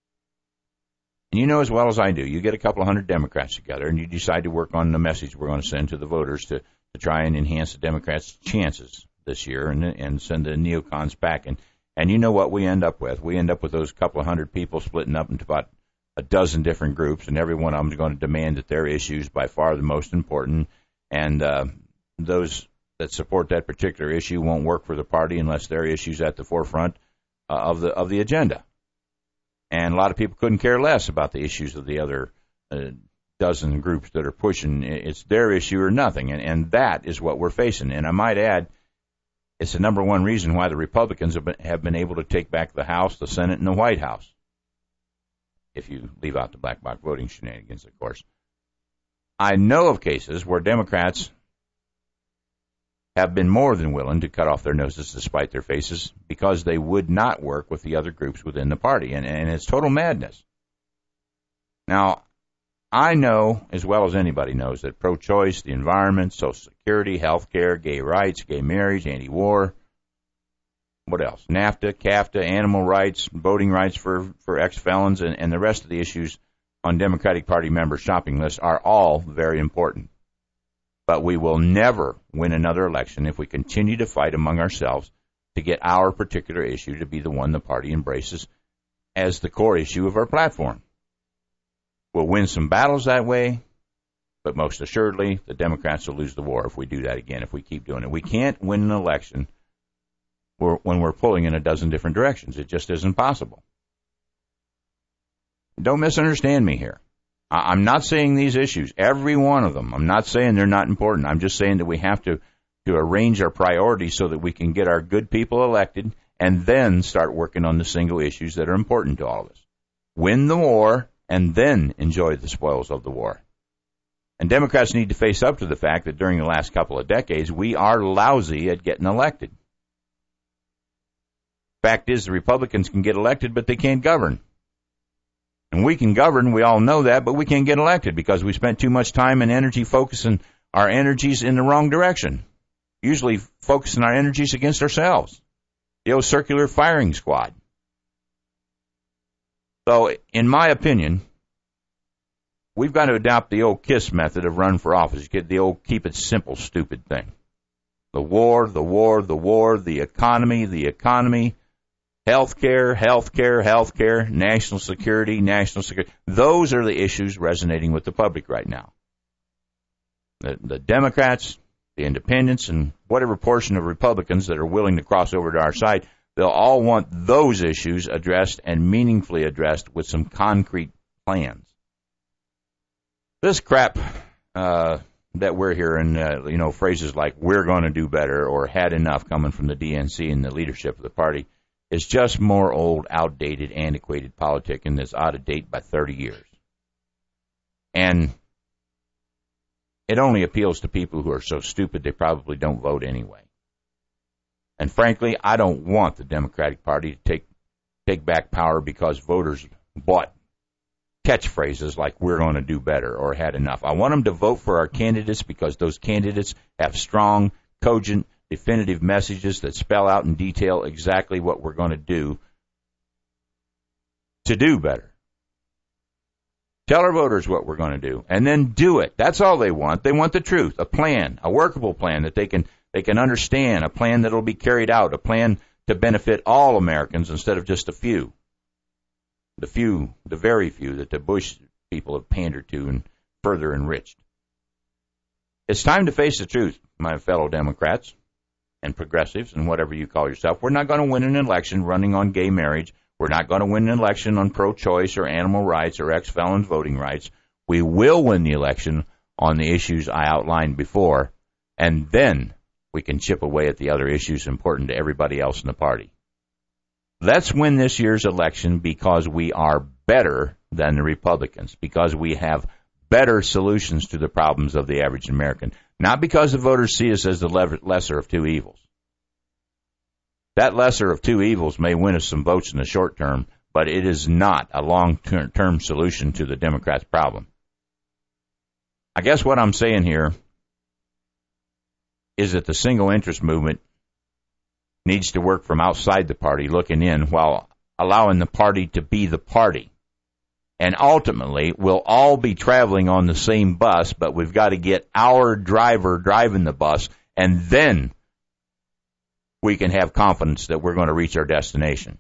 And you know as well as I do, you get a couple of hundred Democrats together and you decide to work on the message we're going to send to the voters to, to try and enhance the Democrats' chances this year and, and send the neocons back. And, and you know what we end up with? We end up with those couple of hundred people splitting up into about a dozen different groups, and every one of them is going to demand that their issues by far the most important. And uh, those that support that particular issue won't work for the party unless their issue's at the forefront uh, of the of the agenda. And a lot of people couldn't care less about the issues of the other uh, dozen groups that are pushing. It's their issue or nothing, and, and that is what we're facing. And I might add, it's the number one reason why the Republicans have been, have been able to take back the House, the Senate, and the White House, if you leave out the black box voting shenanigans, of course. I know of cases where Democrats have been more than willing to cut off their noses despite their faces because they would not work with the other groups within the party, and, and it's total madness. Now, I know as well as anybody knows that pro-choice, the environment, Social Security, health care, gay rights, gay marriage, anti-war, what else? NAFTA, CAFTA, animal rights, voting rights for, for ex-felons, and, and the rest of the issues on Democratic Party members' shopping lists are all very important. But we will never win another election if we continue to fight among ourselves to get our particular issue to be the one the party embraces as the core issue of our platform. We'll win some battles that way, but most assuredly, the Democrats will lose the war if we do that again, if we keep doing it. We can't win an election when we're pulling in a dozen different directions. It just isn't possible. Don't misunderstand me here. I'm not saying these issues, every one of them, I'm not saying they're not important. I'm just saying that we have to, to arrange our priorities so that we can get our good people elected and then start working on the single issues that are important to all of us. Win the war and then enjoy the spoils of the war. And Democrats need to face up to the fact that during the last couple of decades, we are lousy at getting elected. Fact is, the Republicans can get elected, but they can't govern. And we can govern, we all know that, but we can't get elected because we spent too much time and energy focusing our energies in the wrong direction, usually focusing our energies against ourselves, the old circular firing squad. So, in my opinion, we've got to adopt the old KISS method of run for office, get the old keep it simple, stupid thing. The war, the war, the war, the economy, the economy, Healthcare, healthcare, healthcare, national security, national security. Those are the issues resonating with the public right now. The, the Democrats, the independents, and whatever portion of Republicans that are willing to cross over to our side, they'll all want those issues addressed and meaningfully addressed with some concrete plans. This crap uh, that we're hearing, uh, you know, phrases like we're going to do better or had enough coming from the D N C and the leadership of the party, it's just more old, outdated, antiquated politicking that's out of date by thirty years. And it only appeals to people who are so stupid they probably don't vote anyway. And frankly, I don't want the Democratic Party to take take back power because voters bought catchphrases like we're going to do better or had enough. I want them to vote for our candidates because those candidates have strong, cogent, definitive messages that spell out in detail exactly what we're going to do to do better. Tell our voters what we're going to do, and then do it. That's all they want. They want the truth, a plan, a workable plan that they can they can understand, a plan that will be carried out, a plan to benefit all Americans instead of just a few. The few, the very few that the Bush people have pandered to and further enriched. It's time to face the truth, my fellow Democrats and progressives and whatever you call yourself. We're not going to win an election running on gay marriage. We're not going to win an election on pro-choice or animal rights or ex-felons voting rights. We will win the election on the issues I outlined before, and then we can chip away at the other issues important to everybody else in the party. Let's win this year's election because we are better than the Republicans, because we have better solutions to the problems of the average American, not because the voters see us as the lesser of two evils. That lesser of two evils may win us some votes in the short term, but it is not a long-term solution to the Democrats' problem. I guess what I'm saying here is that the single interest movement needs to work from outside the party, looking in, while allowing the party to be the party. And ultimately, we'll all be traveling on the same bus, but we've got to get our driver driving the bus, and then we can have confidence that we're going to reach our destination.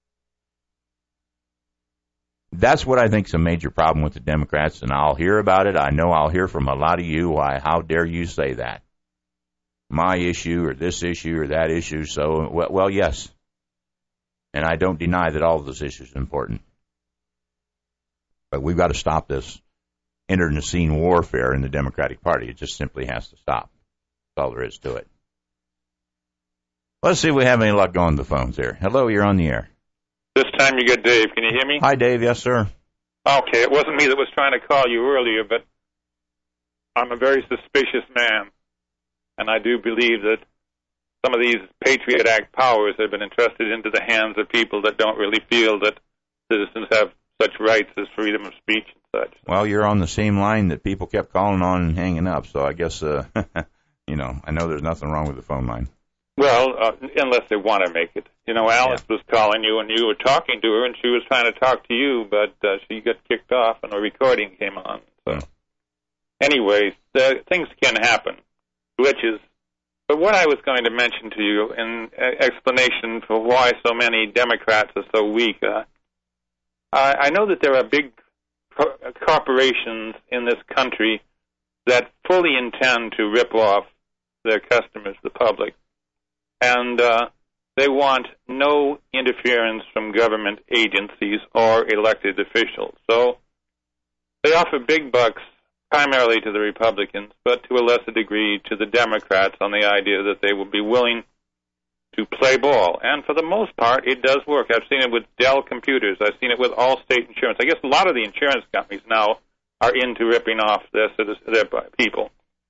That's what I think is a major problem with the Democrats, and I'll hear about it. I know I'll hear from a lot of you. Why, how dare you say that? My issue or this issue or that issue. So, well, well, yes. And I don't deny that all of those issues are important. But we've got to stop this internecine warfare in the Democratic Party. It just simply has to stop. That's all there is to it. Let's see if we have any luck on the phones here. Hello, you're on the air. This time you get Dave. Can you hear me? Hi, Dave. Yes, sir. Okay, it wasn't me that was trying to call you earlier, but I'm a very suspicious man, and I do believe that some of these Patriot Act powers have been entrusted into the hands of people that don't really feel that citizens have such rights as freedom of speech and such. Well, you're on the same line that people kept calling on and hanging up, so I guess, uh, you know, I know there's nothing wrong with the phone line. Well, uh, unless they want to make it. You know, Alice yeah. was calling you, and you were talking to her, and she was trying to talk to you, but uh, she got kicked off, and a recording came on. So, anyway, uh, things can happen, glitches. But what I was going to mention to you in explanation for why so many Democrats are so weak, uh, I, I know that there are big co- corporations in this country that fully intend to rip off their customers, the public. And uh, they want no interference from government agencies or elected officials. So they offer big bucks primarily to the Republicans, but to a lesser degree to the Democrats on the idea that they will be willing to play ball. And for the most part, it does work. I've seen it with Dell Computers. I've seen it with Allstate Insurance. I guess a lot of the insurance companies now are into ripping off their, their people.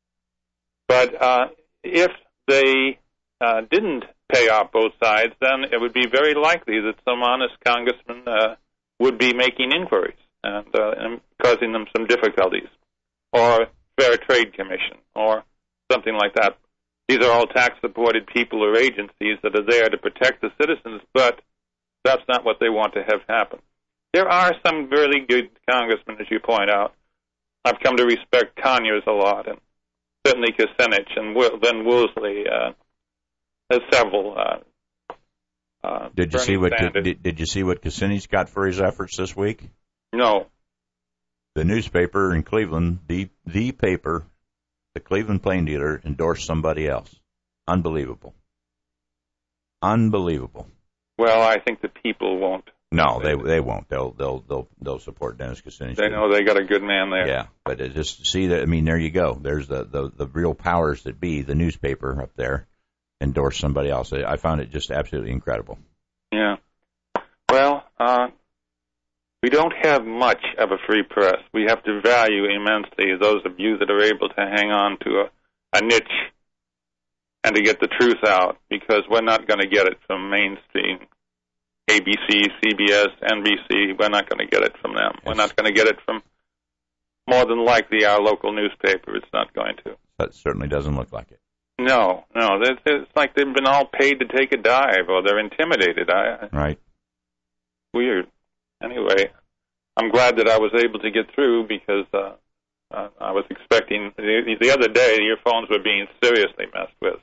But uh, if they Uh, didn't pay off both sides, then it would be very likely that some honest congressman uh, would be making inquiries and, uh, and causing them some difficulties, or Fair Trade Commission, or something like that. These are all tax-supported people or agencies that are there to protect the citizens, but that's not what they want to have happen. There are some really good congressmen, as you point out. I've come to respect Conyers a lot, and certainly Kucinich and Ben Woolsey. Uh, There's several. Uh, uh, did you see what did, did you see what Kucinich got for his efforts this week? No. The newspaper in Cleveland, the the paper, the Cleveland Plain Dealer, endorsed somebody else. Unbelievable. Unbelievable. Well, I think the people won't. No, they they won't. They'll they'll they'll they'll support Dennis Kucinich. They know they got a good man there. Yeah, but just see that. I mean, there you go. There's the the the real powers that be. The newspaper up there endorse somebody else. I found it just absolutely incredible. Yeah. Well, uh, we don't have much of a free press. We have to value immensely those of you that are able to hang on to a, a niche and to get the truth out, because we're not going to get it from mainstream A B C, C B S, N B C. We're not going to get it from them. Yes. We're not going to get it from, more than likely, our local newspaper. It's not going to. That certainly doesn't look like it. No, no. It's like they've been all paid to take a dive, or they're intimidated. I, right. Weird. Anyway, I'm glad that I was able to get through, because uh, uh, I was expecting, the, the other day, your phones were being seriously messed with.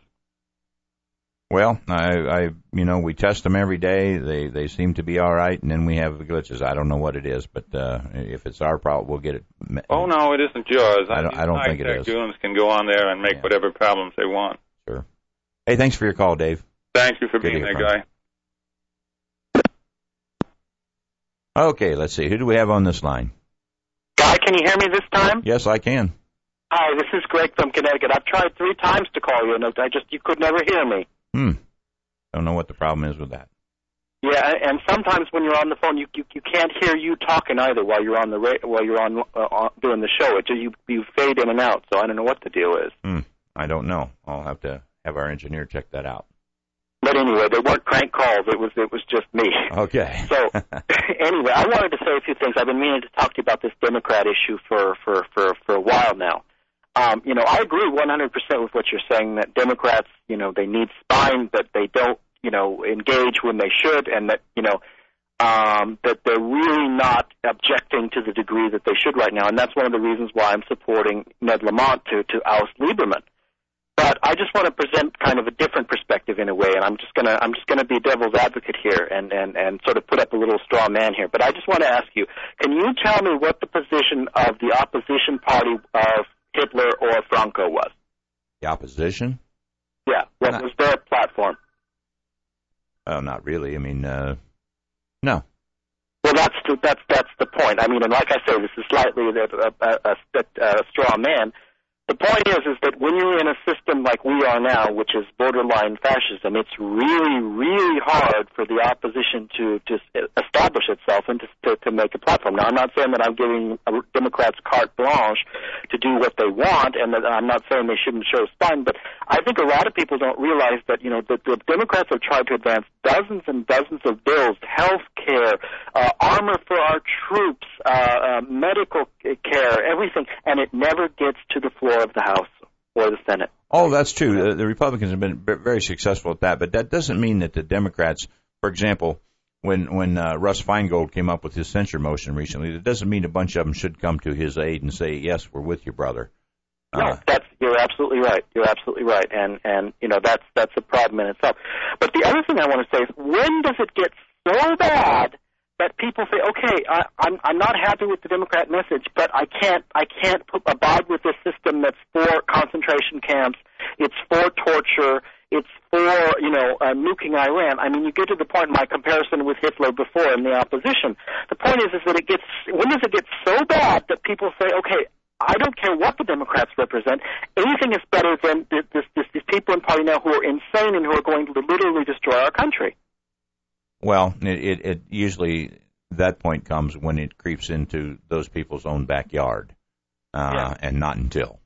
Well, I, I, you know, we test them every day. They, they seem to be all right, and then we have the glitches. I don't know what it is, but uh, if it's our problem, we'll get it. Oh no, it isn't yours. I don't, I don't think it is. Goons can go on there and make yeah. whatever problems they want. Sure. Hey, thanks for your call, Dave. Thank you for Good being there, guy. Okay, let's see. Who do we have on this line? Guy, can you hear me this time? Yes, I can. Hi, this is Greg from Connecticut. I've tried three times to call you, and I just you could never hear me. Hmm. Don't know what the problem is with that. Yeah, and sometimes when you're on the phone, you you, you can't hear you talking either while you're on the ra- while you're on, uh, on doing the show. It you you fade in and out. So I don't know what the deal is. Hmm. I don't know. I'll have to have our engineer check that out. But anyway, they weren't crank calls. It was it was just me. Okay. So anyway, I wanted to say a few things. I've been meaning to talk to you about this Democrat issue for for for for a while now. Um, you know, I agree one hundred percent with what you're saying, that Democrats, you know, they need spine, but they don't, you know, engage when they should, and that, you know, um, that they're really not objecting to the degree that they should right now. And that's one of the reasons why I'm supporting Ned Lamont to, to oust Lieberman. But I just want to present kind of a different perspective in a way, and I'm just gonna I'm just gonna be devil's advocate here and, and, and sort of put up a little straw man here. But I just want to ask you, can you tell me what the position of the opposition party of Hitler or Franco was? The opposition? Yeah. What not, was their platform? Oh, not really. I mean, uh, no. Well, that's the, that's that's the point. I mean, and like I say, this is slightly a, a, a, a straw man. The point is, is that when you're in a system like we are now, which is borderline fascism, it's really, really hard for the opposition to, to establish itself and to, to, to make a platform. Now, I'm not saying that I'm giving Democrats carte blanche to do what they want, and that I'm not saying they shouldn't show spine, but I think a lot of people don't realize that, you know, that the Democrats have tried to advance dozens and dozens of bills, health care, uh, armor for our troops, uh, uh, medical care, everything, and it never gets to the floor of the House or the Senate. Oh, that's true. The, the Republicans have been very successful at that, but that doesn't mean that the Democrats, for example, when when uh, Russ Feingold came up with his censure motion recently, it doesn't mean a bunch of them should come to his aid and say, yes, we're with you, brother. No, uh, that's you're absolutely right. You're absolutely right, and and you know that's that's a problem in itself. But the other thing I want to say is, when does it get so bad that people say, okay, I, I'm I'm not happy with the Democrat message, but I can't I can't put, abide with this system that's for concentration camps, it's for torture, it's for, you know, uh, nuking Iran. I mean, you get to the point in my comparison with Hitler before in the opposition. The point is, is that it gets, when does it get so bad that people say, okay, I don't care what the Democrats represent, anything is better than this, this, this, these people in party now who are insane and who are going to literally destroy our country. Well, it, it, it usually that point comes when it creeps into those people's own backyard, uh, yeah. and not until.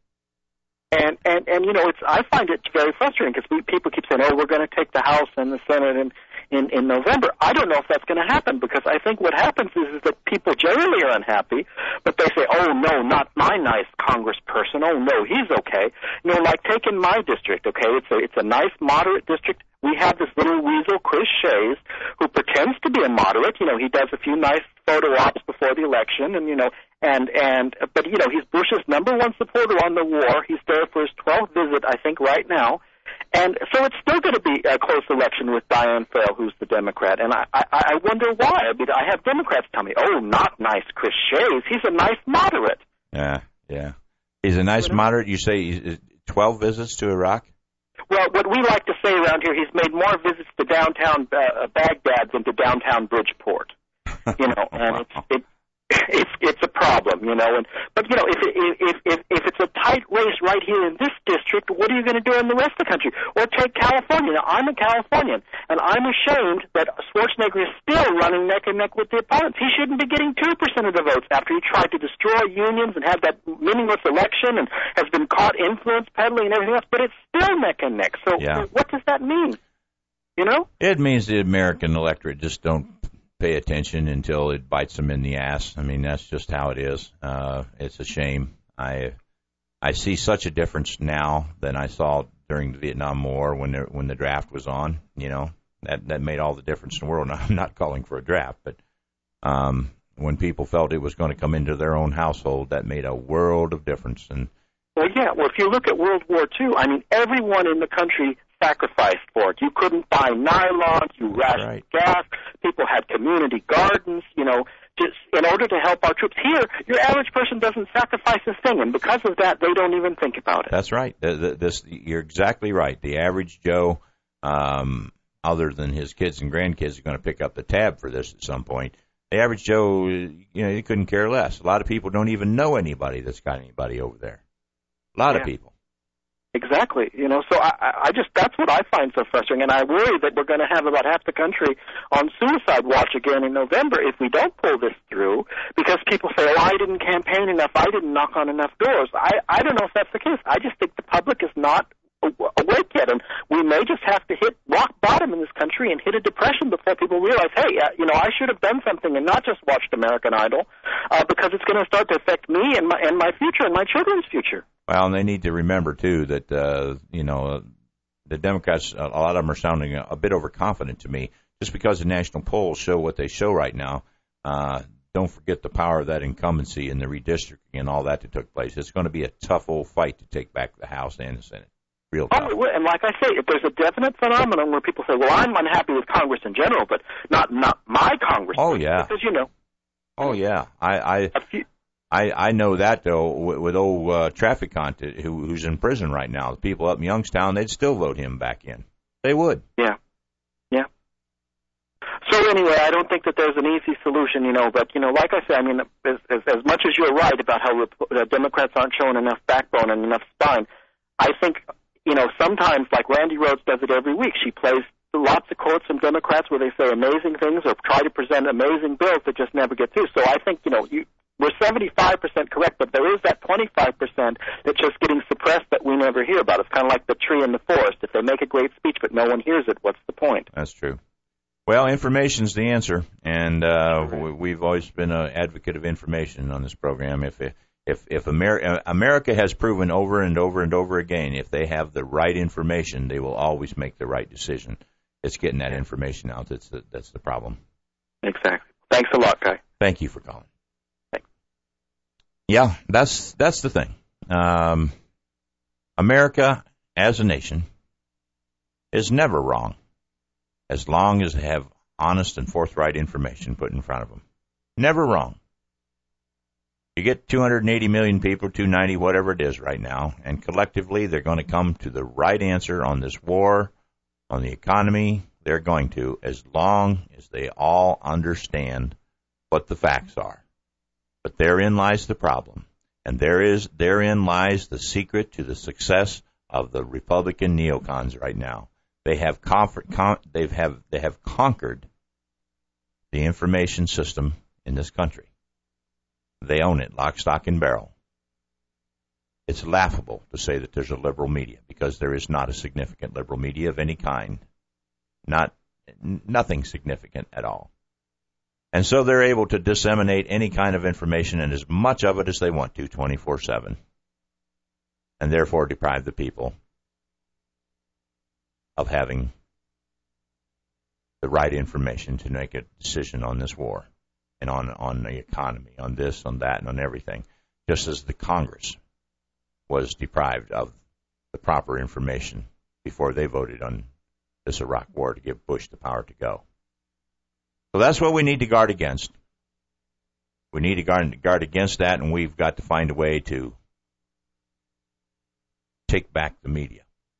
And, and, and, you know, it's, I find it very frustrating because people keep saying, oh, we're going to take the House and the Senate in, in, in November. I don't know if that's going to happen because I think what happens is, is that people generally are unhappy, but they say, oh, no, not my nice congressperson. Oh, no, he's okay. You know, like take in my district, okay? It's a, it's a nice, moderate district. We have this little weasel, Chris Shays, who pretends to be a moderate. You know, he does a few nice photo ops before the election, and, you know, and, and, but, you know, he's Bush's number one supporter on the war. He's there for his twelfth visit, I think, right now. And so it's still going to be a close election with Dianne Feinstein, who's the Democrat. And I, I, I wonder why. I mean, I have Democrats tell me, oh, not nice Chris Shays. He's a nice moderate. Yeah, yeah. He's a nice moderate. You say twelve visits to Iraq? Well, what we like to say around here, he's made more visits to downtown uh, Baghdad than to downtown Bridgeport. You know, and it's it, it's it's a problem, you know. And but you know, if if if if it's a tight race right here in this district, what are you going to do in the rest of the country? Or take California. Now, I'm a Californian, and I'm ashamed that Schwarzenegger is still running neck and neck with the opponents. He shouldn't be getting two percent of the votes after he tried to destroy unions and have that meaningless election and has been caught influence peddling and everything else. But it's still neck and neck. So yeah. What does that mean? You know, it means the American electorate just don't pay attention until it bites them in the ass. I mean, that's just how it is. Uh, it's a shame. I I see such a difference now than I saw during the Vietnam War when there, when the draft was on. You know, that that made all the difference in the world. Now, I'm not calling for a draft, but um, when people felt it was going to come into their own household, that made a world of difference. And well, yeah. Well, if you look at World War Two, I mean, everyone in the country sacrificed for it. You couldn't buy nylon, you rationed right. gas, people had community gardens, you know, just in order to help our troops. Here, your average person doesn't sacrifice a thing, and because of that, they don't even think about it. That's right. This, you're exactly right. The average Joe, um, other than his kids and grandkids, are going to pick up the tab for this at some point. The average Joe, you know, he couldn't care less. A lot of people don't even know anybody that's got anybody over there. A lot Yeah. of people. Exactly. You know, so I, I I just, that's what I find so frustrating. And I worry that we're going to have about half the country on suicide watch again in November if we don't pull this through, because people say, oh, I didn't campaign enough, I didn't knock on enough doors. I, I don't know if that's the case. I just think the public is not awake yet, and we may just have to hit rock bottom in this country and hit a depression before people realize, hey, uh, you know, I should have done something and not just watched American Idol, uh, because it's going to start to affect me and my and my future and my children's future. Well, and they need to remember, too, that, uh, you know, the Democrats, a lot of them are sounding a, a bit overconfident to me. Just because the national polls show what they show right now, uh, don't forget the power of that incumbency and the redistricting and all that that took place. It's going to be a tough old fight to take back the House and the Senate. Real tough. Oh, and like I say, if there's a definite phenomenon where people say, well, I'm unhappy with Congress in general, but not not my Congress. Oh, yeah. Because, you know. Oh, yeah. I I, I, I know that, though, with, with old uh, Trafficant, who, who's in prison right now. The people up in Youngstown, they'd still vote him back in. They would. Yeah. Yeah. So anyway, I don't think that there's an easy solution, you know, but, you know, like I said, I mean, as, as, as much as you're right about how uh, Democrats aren't showing enough backbone and enough spine, I think, you know, sometimes, like Randy Rhodes does it every week, she plays lots of quotes from Democrats where they say amazing things or try to present amazing bills that just never get through. So I think, you know, you, we're seventy-five percent correct, but there is that twenty-five percent that's just getting suppressed that we never hear about. It's kind of like the tree in the forest. If they make a great speech but no one hears it, what's the point? That's true. Well, information's the answer, and uh, we've always been an advocate of information on this program. If if if America, America has proven over and over and over again, if they have the right information, they will always make the right decision. It's getting that information out that's the, that's the problem. Exactly. Thanks a lot, Guy. Thank you for calling. Thanks. Yeah, that's that's the thing. Um, America, as a nation, is never wrong, as long as they have honest and forthright information put in front of them. Never wrong. You get two hundred eighty million people, two hundred ninety, whatever it is right now, and collectively they're going to come to the right answer on this war, on the economy. They're going to, as long as they all understand what the facts are. But therein lies the problem, and there is therein lies the secret to the success of the Republican neocons right now. They have comfort, con, they've have they have conquered the information system in this country. They own it, lock, stock, and barrel. It's laughable to say that there's a liberal media, because there is not a significant liberal media of any kind, not nothing significant at all. And so they're able to disseminate any kind of information and as much of it as they want to, twenty-four seven, and therefore deprive the people of having the right information to make a decision on this war and on, on the economy, on this, on that, and on everything, just as the Congress was deprived of the proper information before they voted on this Iraq war to give Bush the power to go. So that's what we need to guard against. We need to guard, guard against that, and we've got to find a way to take back the media.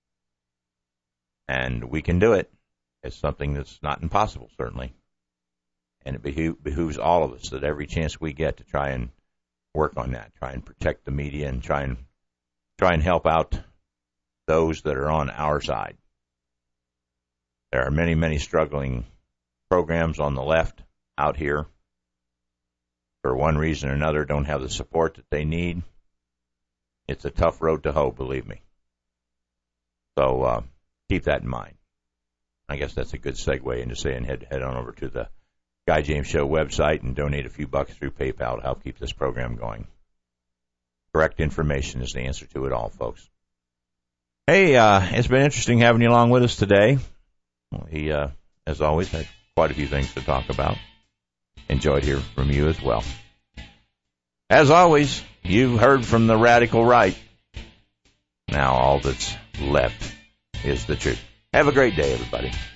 And we can do it. It's something that's not impossible, certainly. And it behoo- behooves all of us that every chance we get to try and work on that, try and protect the media and try and try and help out those that are on our side. There are many, many struggling programs on the left out here. For one reason or another, don't have the support that they need. It's a tough road to hoe, believe me. So uh, keep that in mind. I guess that's a good segue into saying head head on over to the Guy James Show website and donate a few bucks through PayPal to help keep this program going. Correct information is the answer to it all, folks. Hey, uh, it's been interesting having you along with us today. We, uh, as always, had quite a few things to talk about. Enjoyed hearing from you as well. As always, you've heard from the radical right. Now all that's left is the truth. Have a great day, everybody.